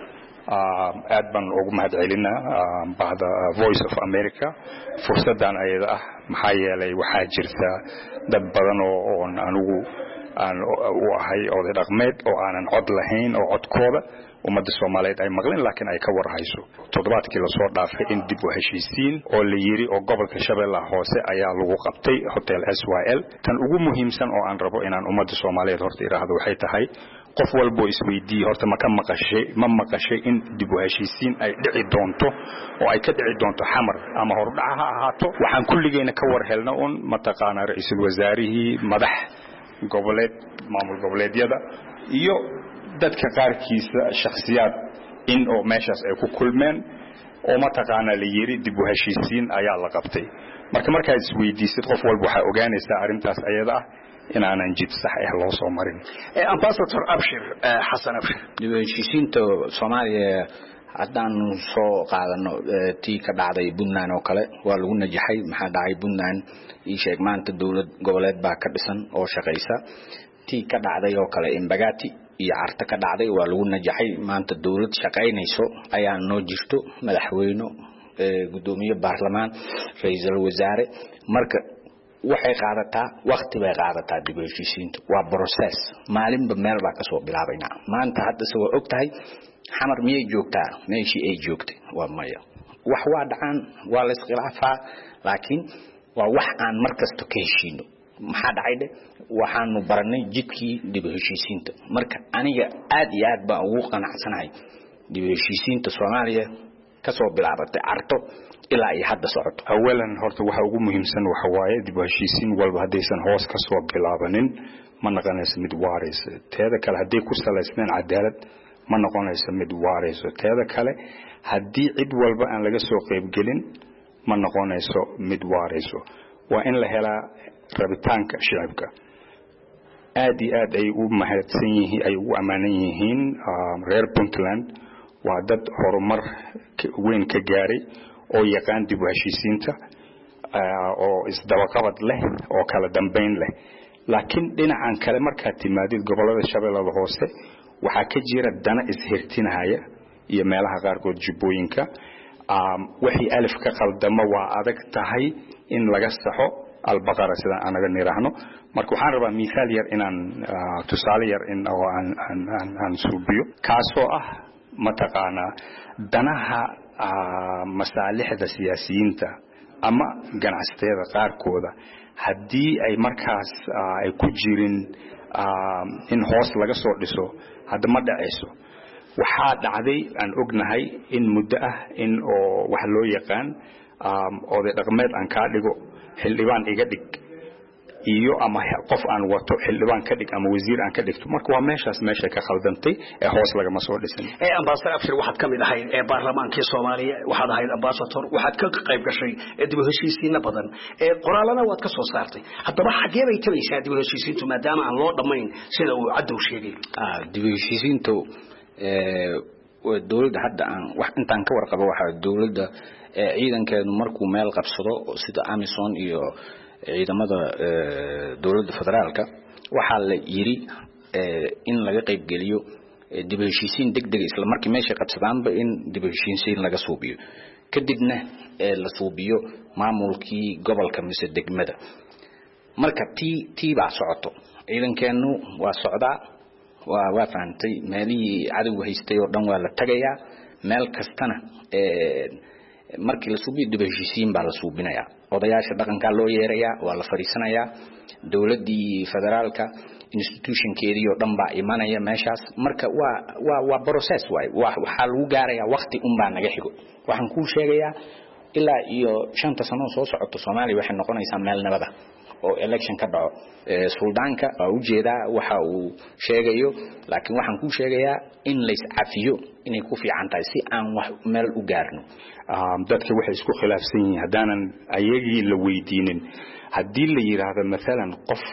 aad baan ugu mahadcelinaa bahda Voice of America fursadan ayada ah maxaa yeelay waxaa jirta dad badan oo anigu aan u ahay oday dhaqameed oo aanan cod lahayn oo codkooda ummadda Soomaaliyeed ay maqleen laakiin ay ka warhayso toddobaadkii la soo dhaafay in dib u heshiisiin oo la yiri oo gobolka Shabeellaha Hoose ayaa lagu qabtay Hotel SYL tan ugu muhiimsan oo aan rabo inaan ummadda Soomaaliyeed horta iraahdo waxay tahay qof walbo isweydii horta ma maqashay in dib u heshiisiin ay dhici doonto oo ay ka dhici doonto xamar ama hordhaca ha ahaato waxaan kulligeena ka war helna un mataqaana ra'iisul wasaarihii madax goboleed maamul goboleedyada iyo dadka qaarkiisa shakhsiyaad in oo meeshaas ay ku kulmeen oo mataqaana la yiri dib u heshiisiin ayaa la qabtay marka isweydiisid qof walba waxa ogaanaysaa arintaas ayada ah in aanan jid sax ah loo soo marin. Ambassador Abshir Xasan Abshir dib u heshiisiinta Soomaaliya haddaan soo qaadano tii ka dhacday Puntland oo kale waa lagu najaxay maxaa dhacay Puntland ii sheeg maanta dawlad goboleed baa ka dhisan oo shaqeysa tii ka dhacday oo kale Embagati iyo Carta ka dhacday waa lagu najaxay maanta dawlad shaqeynayso ayaa noo jirto madaxweyne gudoomiye baarlamaan ra'iisul wasaare marka waxay qaadataa waqti bay qaadataa dib u heshiisiinta waa process maalinba meel baa ka soo bilaabaynaa maanta hadda soo ogtahay xamar miyay joogtaa meeshii ay joogtay waa maya wax waa dhacaan waa la iskhilaafaa laakiin waa wax aan markasta ka heshiino maxaa dhacay waxaanu baranay jidkii dib u heshiisiinta marka aniga aad iyo aad baan ugu qanacsanahay dib u heshiisiinta Soomaaliya ka soo bilaabatay arto ilaa ay hadda socoto awalan horta waxa ugu muhiimsan waxa waaye dib u heshiisiin walba hadaysan hoos ka soo bilaabanin ma noqonayso mid waaraysa teeda kale haday ku salaysnaan cadaalad ma noqonayso mid waarayso teeda kale hadii cid walba aan laga soo qayb gelin ma noqonayso mid waarayso waa in la helaa rabitaanka shacabka aad iyo aad ay u mahadsan yihiin ay u amaanan yihiin reer Puntland waa dad horumar weyn ka gaaray oo yaqaan dib u heshiisiinta oo isdabaqabad leh oo kala dambeyn leh laakiin dhinacan kale marka timaadid gobolada Shabeellada Hoose waxa ka jira dana ishirtinaya iyo meelaha qaarkood jubbooyinka wixii alif ka qaldama waa adag tahay in laga saxo albaqara sida anaga niraahno marka waxaan rabaa misaal yar inaan tusaale yar in aan suubiyo kaasoo mataqaana danaha masaalixda siyaasiyiinta ama ganacsatada qaarkooda hadii ay markaas ay ku jirin in hoos laga soo dhiso hadda ma dhacayso waxa dhacday aan ognahay in muddo in oo wax loo yaqaan oo dhaqameed aan ka dhigo xildhibaan iga dhig iyo ama qof aan wato xildhibaan ka dhig ama wasiir aan ka dhigto marka waa meesha ka khaldantay ee hoos laga ma soo dhisin ambassador Abshir waxaad kamid ahayd baarlamaankii Soomaaliya waxaad ahayd ambassador waxaad ka qayb gashay dib u heshiisiin badan qoraalana waad ka soo saartay haddaba xagee bay tabaysaa dib u heshiisiintu maadaama aan loo dhamayn sida uu cadow sheegay dib u heshiisiintu dawladda hadda aan wax intaan ka warqabo waxa dawladda ciidankeedu markuu meel qabsado sida Amazon iyo ciidamada dawladda federaalka waxa la yiri in laga qayb geliyo dib u heshiisiin degdeg isla markii meesha qabsadaanba in dib u heshiisiin laga suubiyo kadibna la suubiyo maamulkii gobolka mise degmada marka tii baa socoto ciidankeenu waa socdaa waa faantay meelii cadawga haystay oo dhan waa la tagayaa meel kastana markii la suubiyo dib u heshiisiin baa la suubinayaa odayaasha dhaqanka loo yeerayaa waa la fariisanayaa dawladii federaalka institutionkeedii oo dhan baa imanaya meeshaas marka waa process waxa lagu gaarayaa waqti baa naga xigo waxaan ku sheegayaa ilaa iyo 5 sano soo socoto Soomaaliya waxay noqonaysaa meel nabad ah oo election ka dhaco suldaanka oo jeeda waxa uu sheegayo laakiin waxaan ku sheegayaa in la iscafiyo inay ku fiican tahay si aan wax meel u gaarno dadka waxay isku khilaafsan yihiin hadaanan ayagii la weydiinin hadii la yiraahdo midalan qof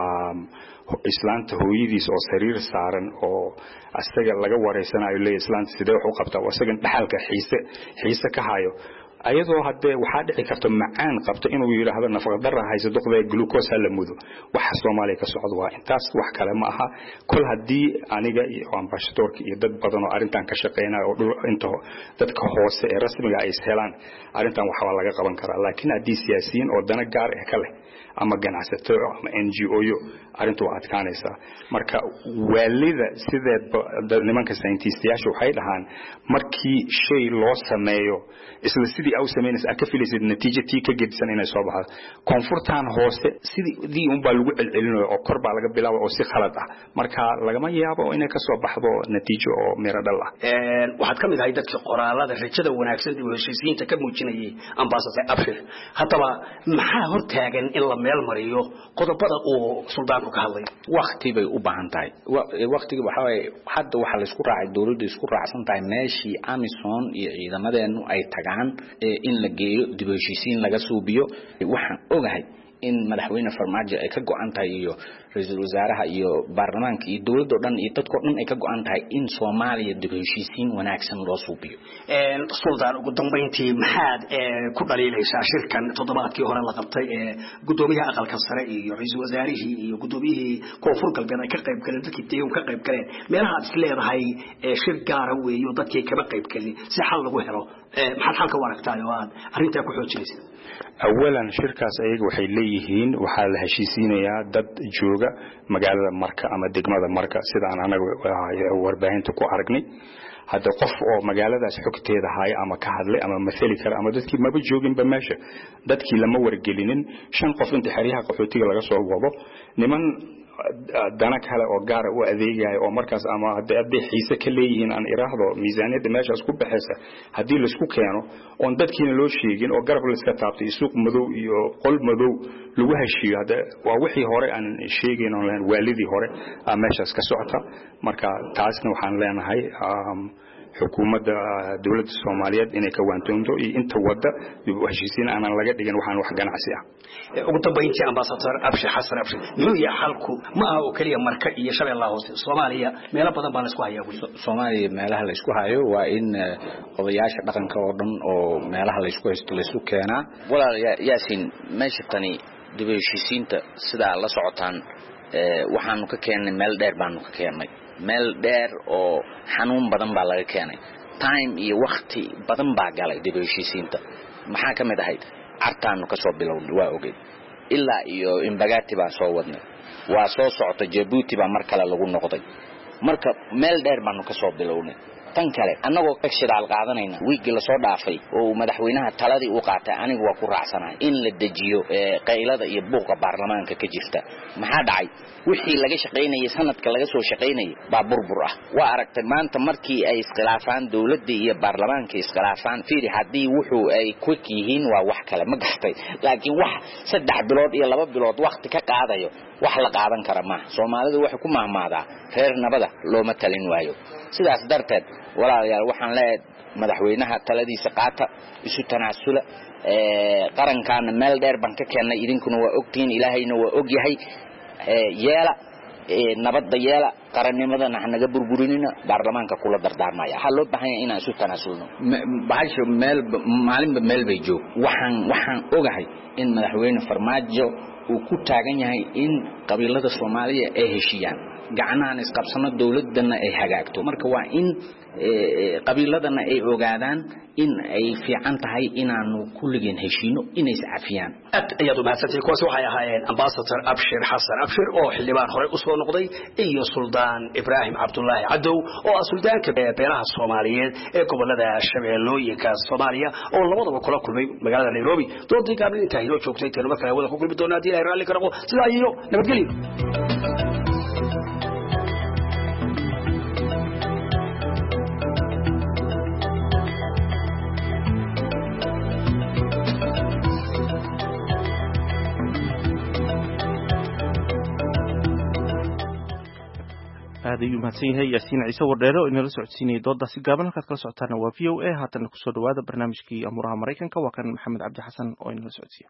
islaanta hooyadiis oo sariir saaran oo asaga laga wareysanayo leeyahay islaanta sidee wax u qabtaa asaga dhaxalka xiise ka hayo ayadoo hadee waxa dhici karto macaan qabto inuu yiraahdo nafaqo darra hayso duqda glucose la mudo waxa Soomaaliya ka socdo waa intaas wax kale ma aha kul hadii aniga iyo ambassadorka iyo dad badan oo arintan ka shaqeynaa oo inta dadka hoose ee rasmiga ay helaan arintan waxa laga qaban karaa laakiin hadii siyaasiyiin oo dana gaar ah kale ama ganacsato ama NGO yo arintu waa adkaanaysa marka waalida sideed nimanka scientists waxay dhahaan markii shay loo sameeyo isla sidii aw sameynaysa ka filaysid natiijadii ka gedsan inay soo baxdo koonfurtaan hoose sidii baa lagu celcelinayo oo kor baa laga bilaabo oo si khalad ah marka lagama yaabo inay ka soo baxdo natiijo oo miro dhal ah waxaad kamid ahayd dadka qoraalada rajada wanaagsan dib u heshiisiinta ka muujinayay ambassador Abshir haddaba maxaa hor taagan in la meel mariyo qodobada uu suldaanku ka hadlay waqti bay u baahan tahay waqtiga waxa way hadda waxa la isku raacay dawladda isku raacsan tahay meeshii Amazon iyo ciidamadeenu ay tagaan in la geeyo dib u heshiisiin laga suubiyo waxaan ogahay in madaxweyne farmaajo ay ka go'an tahay iyo ra'iisul wasaaraha iyo baarlamaanka iyo dawladda dhan iyo dadka dhan ay ka go'an tahay in Soomaaliya dib u heshiisiin wanaagsan loo suubiyo suldaan ugu dambeyntii maxaad ku dhaliilaysaa shirkan toddobaadkii hore la qabtay gudoomiyaha aqalka sare iyo ra'iisul wasaarihii iyo gudoomiyihii koonfur galbeed ay ka qayb galeen dadkii deegaanka ka qayb galeen meelaha aad isleedahay shir gaar ah weeyo dadkii kaba qayb galin si xal lagu helo maxaad xalka u aragtaa oo aad arrintaa ku xoojinaysa awalan shirkaas ayaga waxay leeyihiin waxaa la heshiisiinayaa dad jooga magaalada Marka ama degmada Marka sida aan anagu warbaahinta ku aragnay hadda qof oo magaaladaas xogteeda haay ama ka hadlay ama mas'ali kale ama dadkii maba joogin ba meesha dadkii lama wargelinin 5 qof inta xariiqa qaxootiga laga soo wado niman dana kale oo gaar ah u adeegay oo markaas ama hadday xiise ka leeyihiin aan iraahdo miisaaniyada meeshaas ku baxaysa hadii la isku keeno oo dadkiina loo sheegin oo garab la iska taabtay suuq madow iyo qol madow lagu heshiyo hada waa wixii hore aan sheegin oo leen waalidii hore meeshaas ka socota marka taasna waxaan leenahay xukuumadda dawladda Soomaaliyeed inay ka waantoonto inta wada heshiisiin aan laga dhigin waxaan wax ganacsi ah ugu dambeyntii ambassador Abshir Xasan Abshir muxuu yahay xalku ma aha oo kaliya Marka iyo Shabeellaha Hoose Soomaaliya meelo badan baa la isku hayaa Soomaaliya meelaha la isku hayo waa in odayaasha dhaqanka oo dhan oo meelaha la isku haysto la isku keenaa walaal Yaasin meesha tani dib u heshiisiinta sida la socotaan waxaanu ka keenay meel dheer baanu ka keenay meel dheer oo xanuun badan baa laga keenay time iyo waqti badan baa galay dib u heshiisiinta maxaa ka mid ahayd artaanu ka soo bilownay waa ogeyd ilaa iyo Imbagati baa soo wadnay waa soo socota Djibouti baa mar kale lagu noqday marka meel dheer baanu ka soo bilownay tan kale anagoo ka shidaal qaadanayna wiigi la soo dhaafay oo madaxweynaha taladii uu qaatay anigu waa ku raacsanahay in la dejiyo qaylada iyo buuqa baarlamaanka ka jirta maxaa dhacay wixii laga shaqeynayay sanadka laga soo shaqeynayay baa burbur ah waa aragtay maanta markii ay iskhilaafaan dawladda iyo baarlamaanka iskhilaafaan fiiri hadii wuxuu ay quick yihiin waa wax kale ma gartay laakiin wax 3 bilood iyo 2 bilood waqti ka qaadayo wax la qaadan kara ma Soomaalidu waxay ku mahmaadaa reer nabada looma talin waayo sidaas darteed walaalayaal waxaan leeyahay madaxweynaha taladiisa qaata isu tanaasula qarankan meel dheer ban ka keenay idinkuna waa ogtiin ilaahayna waa og yahay yeela nabadda yeela qarannimadana hanaga burburinina baarlamaanka kula dardaarmaya waxa loo baahan yahay inaan isu tanaasulno bahasho meel maalinba meel bay joog waxaan ogahay in madaxweyne Farmaajo uu ku taagan yahay in qabiilada Soomaaliya ay heshiyaan gacanahan isqabsano dawladana ay hagaagto marka waa in qabiiladana ay ogaadaan in ay fiican tahay inaanu kulligeen heshiino inay iscafiyaan ayadu maasatay kuwaas waxay ahaayeen ambassador Abshir Xasan Abshir oo xildhibaan hore u soo noqday iyo Suldaan Ibrahim Cabdullaahi Cadow oo suldaanka beelaha Soomaaliyeed ee gobolada Shabeellooyinka Soomaaliya oo labadaba kula kulmay magaalada Nairobi doontii gaabin inta ay noo joogtay tan markaa wada ku kulmi doonaa diilay raalli ka noqo sida iyo nabadgelyo هذا يوم هتسين هي ياسين عيسى ورديرو إن رسول سيني ضد سجابنا كانت كل سعتنا وفيو هذا نقصد هذا برنامج كي أمورها أمريكان كوكان محمد عبد الحسن وإن رسول سين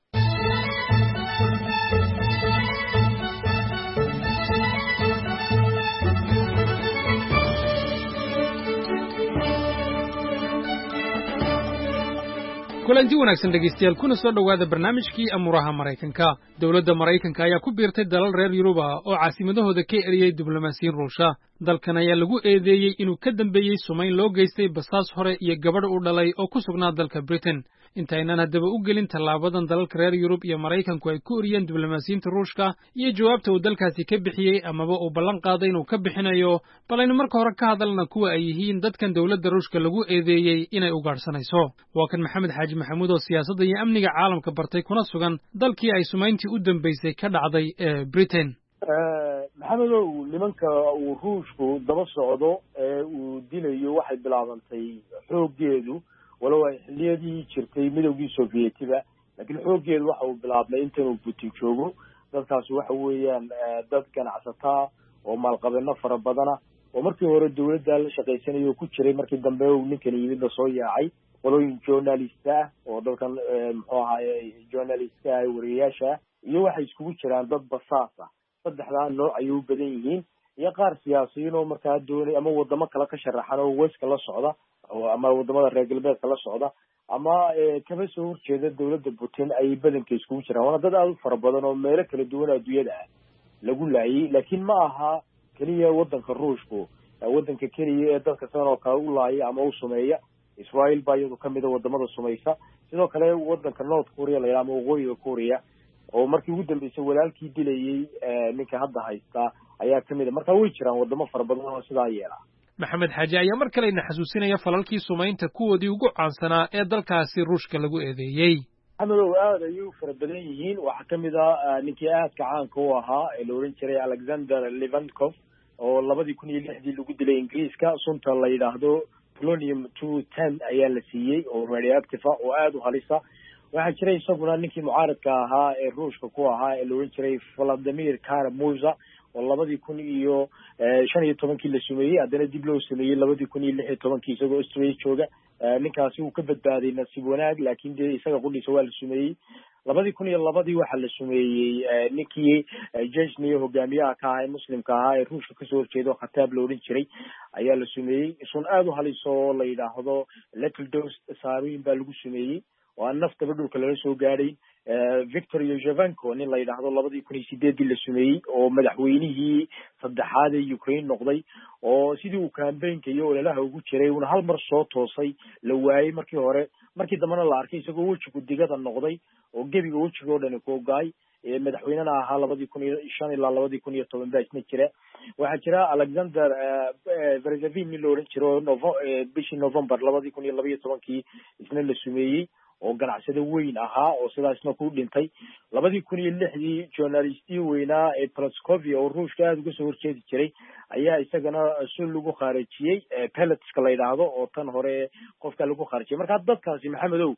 kulanti wanaagsan dhegeystayaal kuna soo dhawaada barnaamijkii amuuraha Mareykanka dawladda Mareykanka ayaa ku biirtay dalal reer Yurub ah oo caasimadahooda ka eriyay diblomaasiyiin Ruush ah dalkan ayaa lagu eedeeyay inuu ka dambeeyay sumayn loo geystay basaas hore iyo gabadh u dhalay oo ku sugnaa dalka Britain intaynan haddaba u gelin tallaabadan dalalka reer Yurub iyo Mareykanku ay ku eriyeen diblomaasiyiinta Ruushka iyo jawaabta uu dalkaasi ka bixiyay amaba uu ballan qaaday inuu ka bixinayo balayna marka hore ka hadalna kuwa ay yihiin dadkan dawladda Ruushka lagu eedeeyay inay u gaarsanayso waa kan Maxamed Xaaji Maxamuud oo siyaasadda iyo amniga caalamka bartay kuna sugan dalkii ay sumayntii u dambeysay ka dhacday ee Britain maxamedow nimanka uu ruushku daba socdo ee uu dilayo waxay bilaabantay xooggeedu walow ay xilliyadii jirtay midowgii Sovietiga laakiin xooggeedu waxa uu bilaabmay intanuu Putin joogo dadkaasi waxa weeyaan dad ganacsataa oo maalqabeeno fara badana oo markii hore dawladda la shaqaysanayay ku jiray markii dambe uu ninkan yimid soo yaacay qolooyin journalist ah oo dalkan muxuu ahaayay journalist ah wariyaasha iyo waxay iskugu jiraan dad basaas ah saddexdaa nooc ayay u badan yihiin iyo qaar siyaasiyiin oo markaa doonay ama wadamo kale ka sharaxan oo weeska la socda ama wadamada reer galbeedka la socda ama kaba soo horjeeda dawladda Putin ay badanka iskugu jiraan wana dad aad u fara badan oo meelo kala duwan adduunyada ah lagu laayay laakiin ma aha kaliya wadanka Ruushku wadanka kaliya ee dadka sanoo kale u laayay ama u sameeya Israel baa iyadu kamid ah wadamada sumaysa sidoo kale wadanka North Korea la yiraahdo waqooyiga Korea oo markii ugu dambeysay walaalkii dilayay ninka hadda haysta ayaa kamid ah marka way jiraan wadamo fara badan oo sidaa yeela maxamed xaaji ayaa mar kale xasuusinaya falalkii sumaynta kuwoodii ugu caansanaa ee dalkaasi Ruushka lagu eedeeyay amadow aad ayuu fara badan yihiin waxa kamid ah ninkii aadka caanka u ahaa ee la oran jiray Alexander Levankov oo 2006 lagu dilay Ingiriiska sunta la yiraahdo polonium 210 ayaa la siiyay oo radioactive oo aad u halisa waxa jiray isaguna ninkii mucaaradka ahaa ee Ruushka ku ahaa ee la oran jiray Vladimir Kara-Murza oo 2015 la sumeeyay haddana dib loo sameeyay 2016 isagoo Australia jooga ninkaasi uu ka badbaaday nasiib wanaag laakiin isaga qudhiisa waa la sumeeyay 2002 waxa la sumeeyay ninkii Chechnya hogaamiyaha ka ahaa muslimka ahaa ee Ruushka ka soo horjeedo Khatab la oran jiray ayaa la sumeeyay sun aad u haliso la yiraahdo lethal dose saarooyin baa lagu sumeeyay oo naftaba dhulka laga soo gaaray Viktor Yushchenko nin la yiraahdo 2008 la sumeeyay oo madaxweynihii saddexaad ee Ukraine noqday oo sidii uu campaign-ka iyo ololaha ugu jiray uu hal mar soo toosay la waayay markii hore markii dambana la arkay isagoo wajiga digada noqday oo gebiga wajiga oo dhan ku ogaay madaxweynena ahaa 2005 ilaa 2010 isna jira waxa jira Alexander Brzezinski la oran jiro bishii November 2012 isna la sumeeyay oo ganacsade weyn ahaa oo sidaasna ku dhintay 2006 journalisti weynaa ee Praskovia oo Ruushka aad uga soo horjeedi jiray ayaa isagana sul lagu khaarajiyay pelletska la yiraahdo oo tan hore qofka lagu khaarajiyay marka dadkaasi maxamedow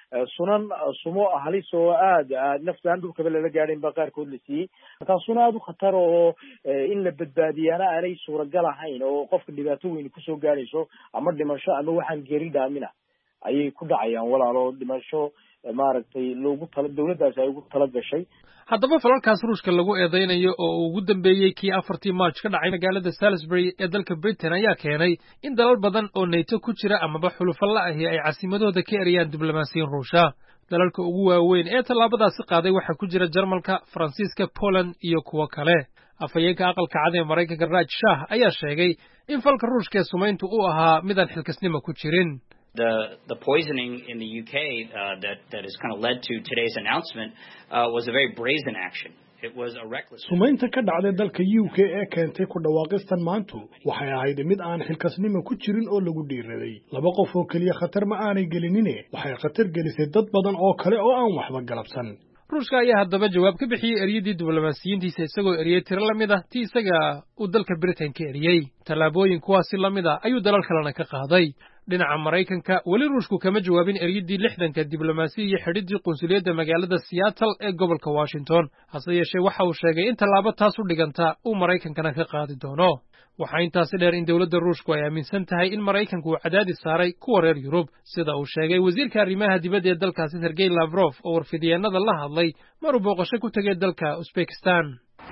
sumo halis oo aad naftaan dhulka la gaadhin ba qaarkood la siiyay marka suno aad u khatar oo in la badbaadiyana aanay suuragal ahayn oo qofka dhibaato weyn ku soo gaarayso ama dhimasho ama waxaan geeri dhaamina ayay ku dhacayaan walaalo dhimasho maaragtay dawladdaas ay ugu tala gashay haddaba falalkaas Ruushka lagu eedeynayo oo ugu dambeeyay kii 4 March ka dhacay magaalada Salisbury ee dalka Britain ayaa keenay in dalal badan oo NATO ku jira amaba xulufo la ahi ay caasimadooda ka eriyaan diblomaasiyiin Ruushka dalalka ugu waaweyn ee tallaabadaasi qaaday waxa ku jira Jarmalka, Faransiiska, Poland iyo kuwa kale afayeenka aqalka cad ee Mareykanka Raj Shah ayaa sheegay in falka Ruushka ee sumayntu uu ahaa mid aan xilkasnimo ku jirin The poisoning in the UK that has kind of led to today's announcement was a very brazen action. It was a reckless. Sumaynta ka dhacday dalka UK ee keentay ku dhawaaqistan maantu waxay ahayd mid aan xilkasnimo ku jirin oo lagu dhiiraday. Laba qof oo kaliya khatar ma aanay gelinine waxay khatar gelisay dad badan oo kale oo aan waxba galabsan. Ruushka ayaa haddaba jawaab ka bixiyay eriyadii diblomaasiyiintiisa isagoo eriyay tiro la mid ah tii isaga uu dalka Britain ka eriyay tallaabooyin kuwaasi la mid ah ayuu dalal kalena ka qaaday dhinaca Mareykanka wali Ruushku kama jawaabin eriyadii 60ka diblomaasi iyo xidhiidhii qunsuliyadda magaalada Seattle ee gobolka Washington hase yeeshee waxa uu sheegay in tallaabo taas u dhiganta uu Mareykankana ka qaadi doono waxaa intaasi dheer in dawladda Ruushku ay aaminsan tahay in Mareykanku uu cadaadis saaray kuwa reer Yurub sida uu sheegay wasiirka arrimaha dibadda ee dalkaasi Sergey Lavrov oo warfidiyeenada la hadlay mar uu booqasho ku tagay dalka Uzbekistan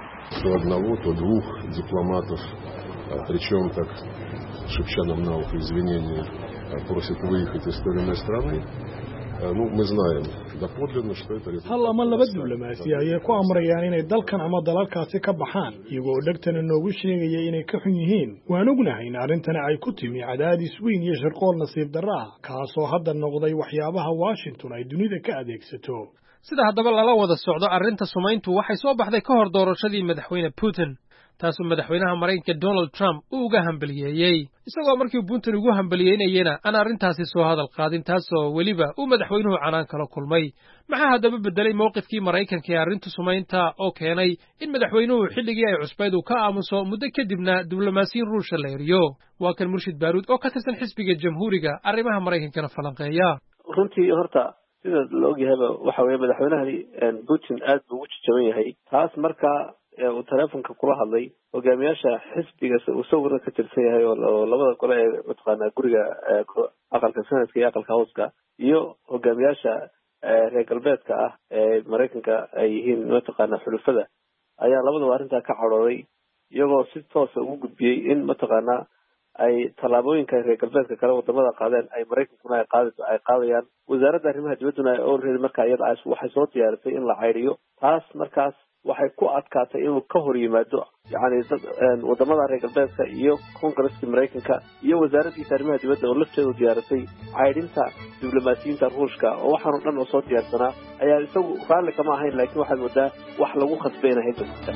причем так шепча нам на ухо извинения просит выехать из той или иной страны. Ну, мы знаем доподлинно, что это результат. hal ama laba diblomaasi ayay ku amrayaan inay dalkan ama dalalkaasi ka baxaan iyagoo dhagtana noogu sheegaya inay ka xun yihiin waan ognahay in arrintani ay ku timi cadaadis weyn iyo shirqool nasiib darro ah kaasoo hadda noqday waxyaabaha Washington ay dunida ka adeegsato sida haddaba lala wada socdo arrinta sumayntu waxay soo baxday ka hor doorashadii madaxweyne Putin taasoo madaxweynaha Mareykanka Donald Trump uu uga hambaliyeeyay isagoo markii Putin ugu hambaliyeynayna aan arrintaasi soo hadal qaadin taasoo weliba uu madaxweynuhu canaan kala kulmay maxaa haddaba bedelay mowqifkii Mareykanka ee arrinta sumaynta oo keenay in madaxweynuhu xilligii ay cusbayd uu ka aamuso muddo kadibna diblomaasiyiin Ruushka la eriyo waa kan Murshid Baruud oo ka tirsan xisbiga Jamhuuriga arrimaha Mareykankana falanqeeya runtii horta sida la ogyahayba waxa weeye madaxweynahani Putin aad buu u jaban yahay taas marka uu telefonka kula hadlay hogaamiyaasha xisbiga uu sawirka ka tirsan yahay oo labada gole ee mataqaanaa guriga aqalka Senatka iyo aqalka Hooska iyo hogaamiyaasha reer galbeedka ah ee Mareykanka ay yihiin mataqaanaa xulufada ayaa labadaba arrintaa ka cadhooday iyagoo si toos ah ugu gudbiyey in mataqaanaa ay tallaabooyinka reer galbeedka kale wadamada qaadeen ay Mareykankuna ay qaadayaan wasaaradda arrimaha dibadduna already markaa iyada waxay soo diyaarisay in la cayriyo taas markaas waxay ku adkaatay inuu ka hor yimaado yani wadamada reer galbeedka iyo kongareska maraykanka iyo wasaaraddiisa arrimaha dibadda oo lafteedu diyaarisay caydhinta diblomaasiyiinta ruushka oo waxaan oo dhan oo soo diyaarsanaa ayaa isagu raalli kama ahayn laakiin waxaad moodaa wax lagu khasbaynahay jirta.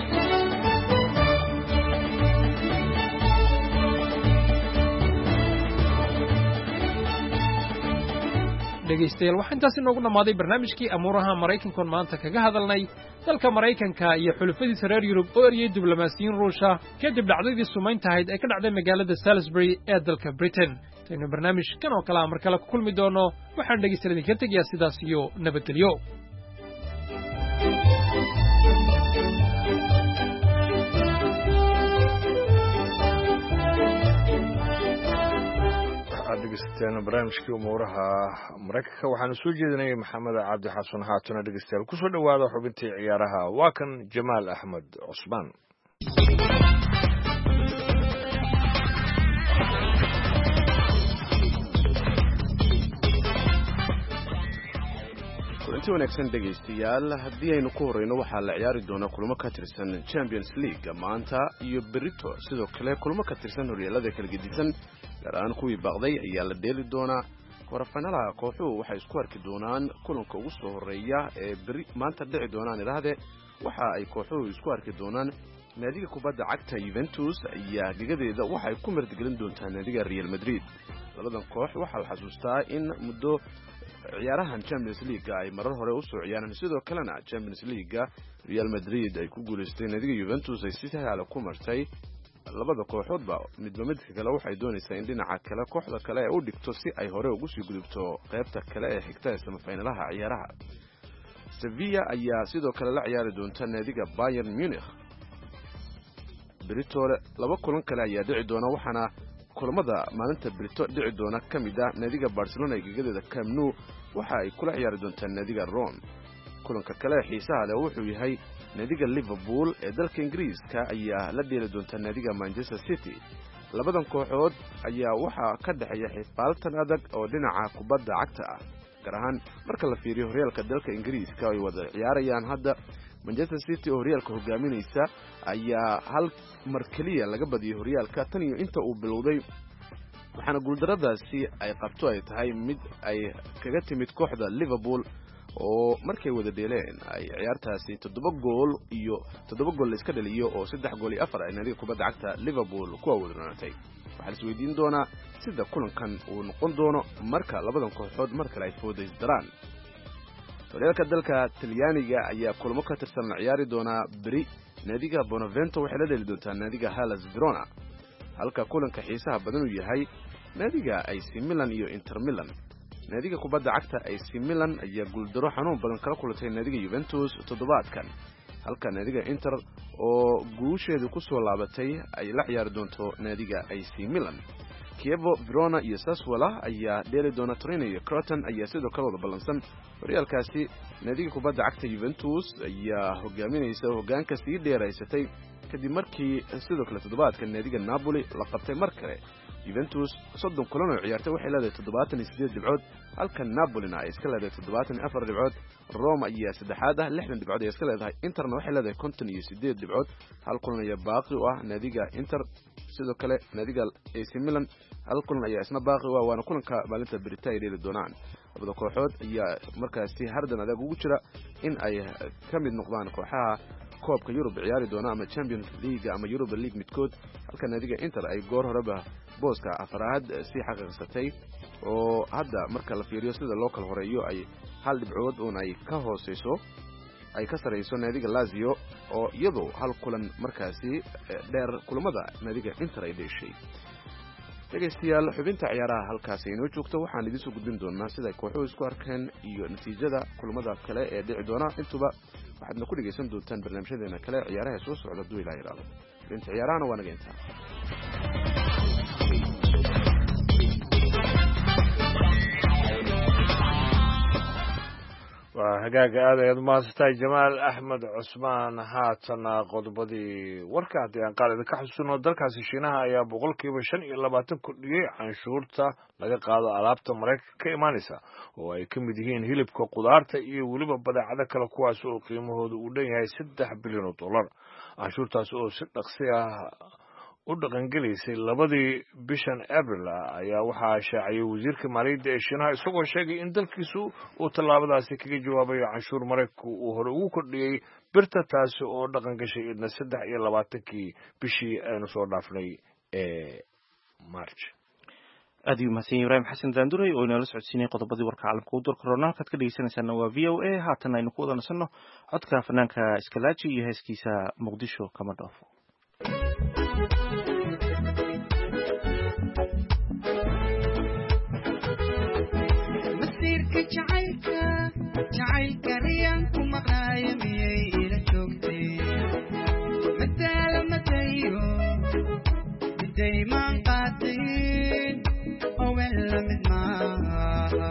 dhegaystayaal waxaa intaas inoogu dhammaaday barnaamijkii amuuraha maraykankoon maanta kaga hadalnay dalka maraykanka iyo xulufadiisa reer yurub oo eriyey diblomaasiyiin ruusha kadib dhacdadii sumayntahayd ee ka dhacday magaalada salisbury ee dalka britain. intaynu barnaamijkan oo kale mar kale ku kulmi doono waxaan dhegaystayaal idinka tegayaa sidaas iyo nabadgelyo. dhegeystayaal barnaamijkii umuuraha maraykanka waxaanu soo jeedinayay maxamed cabdi xasan haatuna dhegeystayaal kusoo dhowaada xubintii ciyaaraha waa kan jamaal axmed cusmaan. kulanti wanaagsan dhegaystayaal haddii aynu ku horreyno waxaa la ciyaari doonaa kulamo ka tirsan Champions League maanta iyo berito sidoo kale kulamo ka tirsan horyaalada kala gedisan gaar ahaan kuwii baaqday ayaa la dheeli doonaa kwarafanaalaha kooxuhu waxay isku arki doonaan kulanka ugu soo horeeya ee beri maanta dhici doonaan idhaahdee waxa ay kooxuhu isku arki doonaan naadiga kubadda cagta Juventus ayaa gegadeeda waxay ku martigelin doontaa naadiga Real Madrid. labadan koox waxaa la xasuustaa in muddo ciyaarahan Champions League ay marar hore u soo ciyaareen sidoo kalena Champions League Real Madrid ay ku guuleystay naadiga Juventus ay si sahal ku martay labada kooxoodba midba midka kale waxay doonaysaa in dhinaca kale kooxda kale ay u dhigto si ay hore ugu sii gudubto qaybta kale ee xigta ee semifinalaha ciyaaraha. Sevilla ayaa sidoo kale la ciyaari doonta naadiga Bayern Munich. Brito laba kulan kale ayaa dhici doona waxaana kulamada maalinta Brito dhici doona kamida naadiga Barcelona ee gegadeeda Camp Nou waxa ay kula ciyaari doontaa naadiga Rome. kulanka kale xiisaha leh wuxuu yahay naadiga Liverpool ee dalka Ingiriiska ayaa la dheeli doonta naadiga Manchester City. labadan kooxood ayaa waxa ka dhaxeeya xifaaltan adag oo dhinaca kubadda cagta ah gaar ahaan marka la fiiriyo horyaalka dalka Ingiriiska ay wada ciyaarayaan hadda. Manchester City oo horyaalka hogaaminaysa ayaa hal mar kaliya laga badiyay horyaalka tan iyo inta uu bilowday waxaana guuldaradaasi ay qabto ay tahay mid ay kaga timid kooxda Liverpool oo markay wada dheeleen ay ciyaartaasi 7 gool la iska dhaliyo oo 3 gool iyo 4 ay naadiga kubadda cagta Liverpool ku awoodnaatay. waxaa la isweydiin doonaa sida kulankan uu noqon doono marka labadan kooxood mar kale ay foodays daraan. horyaalka dalka Talyaaniga ayaa kulamo ka tirsan la ciyaari doonaa beri. naadiga Benevento waxay la dheeli doontaa naadiga Hellas Verona halka kulanka xiisaha badan uu yahay naadiga AC Milan iyo Inter Milan. naadiga kubadda cagta AC Milan ayaa guuldaro xanuun badan kala kulantay naadiga Juventus toddobaadkan halka naadiga Inter oo guusheedu ku soo laabatay ay la ciyaari doonto naadiga AC Milan. Chievo Verona iyo Sassuolo ayaa dheeli doona. Torino iyo Crotone ayaa sidoo kale wada ballansan. horyaalkaasi naadiga kubadda cagta Juventus ayaa hogaaminaysa hoggaanka sii dheeraysatay kadib markii sidoo kale toddobaadkan naadiga Napoli la qabtay mar kale. Juventus 30 kulan oo ciyaartay waxay leedahay 78 dhibcood halka Napolina ay iska leedahay 74 dhibcood. Roma ayaa saddexaad ah 60 dhibcood ay iska leedahay. Interna waxay leedahay 58 dhibcood hal kulan ayaa baaqi u ah naadiga Inter. sidoo kale naadiga AC Milan hal kulan ayaa isna baaqi u ah waana kulanka maalinta Brita ay dheeli doonaan. labada kooxood ayaa markaasi hardan adag ugu jira in ay ka mid noqdaan kooxaha koobka Yurub ciyaari doona ama Champions League ama Europa League midkood halka naadiga Inter ay goor horeba booska afraad si xaqiiqsatay oo hadda marka la fiiriyo sida loo kala horeeyo ay hal dhibcood oo ay ka hooseyso ay ka sareyso naadiga Lazio oo iyadoo hal kulan markaasi dheer kulamada naadiga Inter ay dheeshay. dhegeystayaal xubinta ciyaaraha halkaas inoo joogto waxaan idin soo gudbin doonaa sida kooxuhu isku arkeen iyo natiijada kulamada kale ee dhici doona intuba waxaadna ku dhageysan doontaan barnaamijyadeena kale ciyaaraha soo socda duwila yiraahdo. xubinta ciyaarahana waa naga intaa. waa hagaaga aad ayaad mahadsantahay jamaal axmed cusmaan haatana qodobadii warka haddii aan qaal idinka xusuuno dalkaasi shiinaha ayaa 25% kordhiyey canshuurta laga qaado alaabta maraykanka ka imaanaysa oo ay ka mid yihiin hilibka qudaarta iyo weliba badeecado kale kuwaas oo qiimahoodu uu dhan yahay $3 bilyan canshuurtaas oo si dhaqsi ah u dhaqangelaysay labadii bishan April ayaa waxaa shaaciyay wasiirka maaliyadda ee Shiinaha isagoo sheegay in dalkiisu uu tallaabadaasi kaga jawaabayo canshuur Mareykanku uu hore ugu kordhiyey birta taasi oo dhaqan gashay idna 23 bishii aynu soo dhaafnay ee March. aad iyo mahadsan Ibrahim Xasan Daanduray oo inala socodsiinay qodobadii warka caalamka u door corona halkaad ka dhageysanaysaana waa VOA haatan aynu ku wada nasanno codka fanaanka Iskalaaji iyo heeskiisa Muqdisho kama dhaafo. jacaylka riyaanku maqnaayo miyay ila joogtay mataala matayo midaymaan qaatayn owen la mid maaha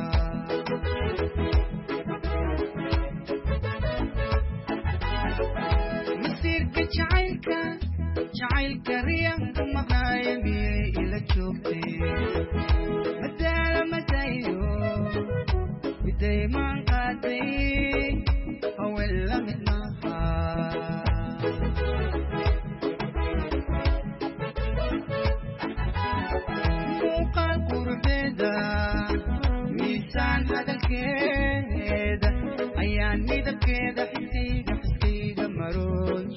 masiirka jacaylka riyaanku maqnaayo miyay ila joogtay mataala matayo midaymaan qaatayn owen la mid maaha muuqaal quruxdeeda miisaan hadalkeeda ayaan midabkeeda xiskayga maroon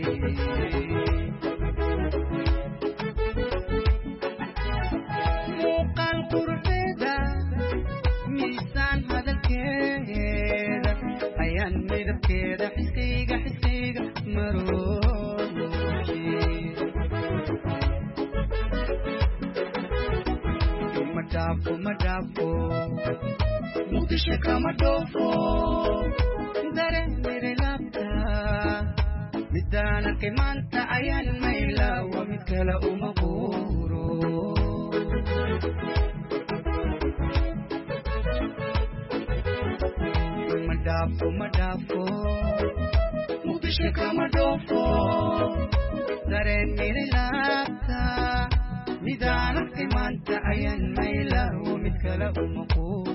muuqaal quruxdeeda miisaan hadalkeeda ayaan midabkeeda xiskayga maroon ma dhaafo muqdisho kama dhoofo dareemere laabta midaan arkay maanta ayaan maylaawa mid kale uma quuro ma dhaafo muqdisho kama dhoofo dareemere laabta midaan arkay maanta ayaan maylaawo mid kale uma quuro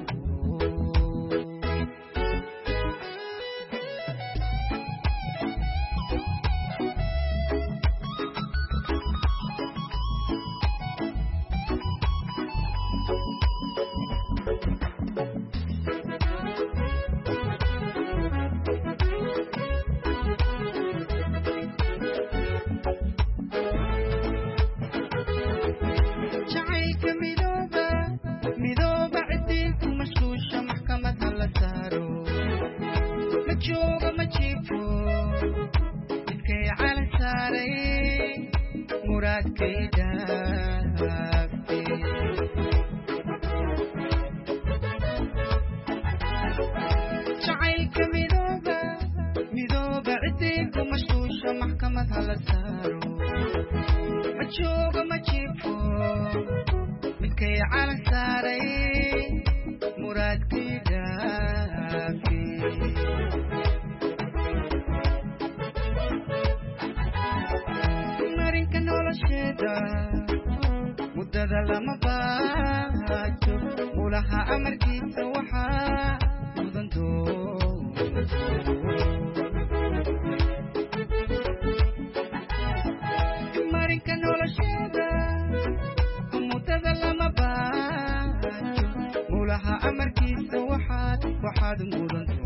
muddada lama baajo ulaha amarkiisa waxaa mudanto marinka nolosheeda muddada lama baajo ulaha amarkiisa waxaad mudanto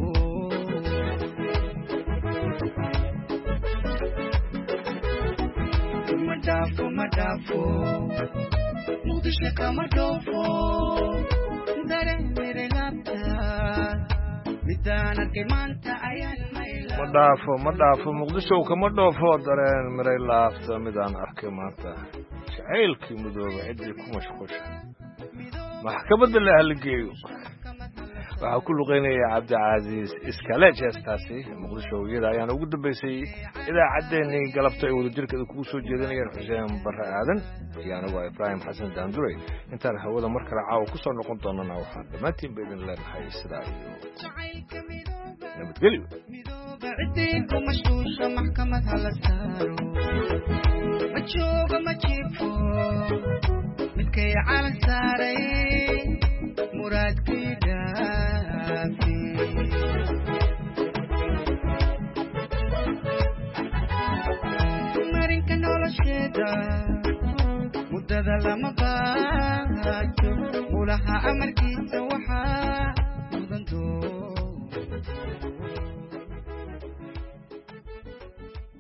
ma dhaafo muqdisho kama dhoofo dareemere laabta midaan arkay maanta ayaan ma dhaafo muqdisho kama dhoofo dareemere laabta midaan arkay maanta jacaylkii mudooba ciddii ku mashquusha maxkamadda la haligeeyo waxaa ku luqeynaya cabdicasiis iskaleej heestaasi muqdisho iyada ayaana ugu dambeysay idaacaddeenii galabta ay wadajirkeeda kugu soo jeedinayeen xuseen barre aadan iyo anigu ibraahim xasan daanduray intaan hawada mar kale caawa ku soo noqon doonana waxaan dhammaantiin ba idin leenahay sidaa iyo nabadgelyo بعديكم مشوشة محكمة على السارو متشوقة متشيفو متكي على الساري مراد كدافي مرين كنولا شيدا مدة لما باجو ولها أمر كيسا وحا مدندو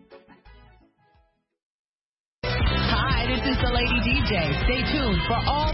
This is the Lady DJ. Stay tuned for all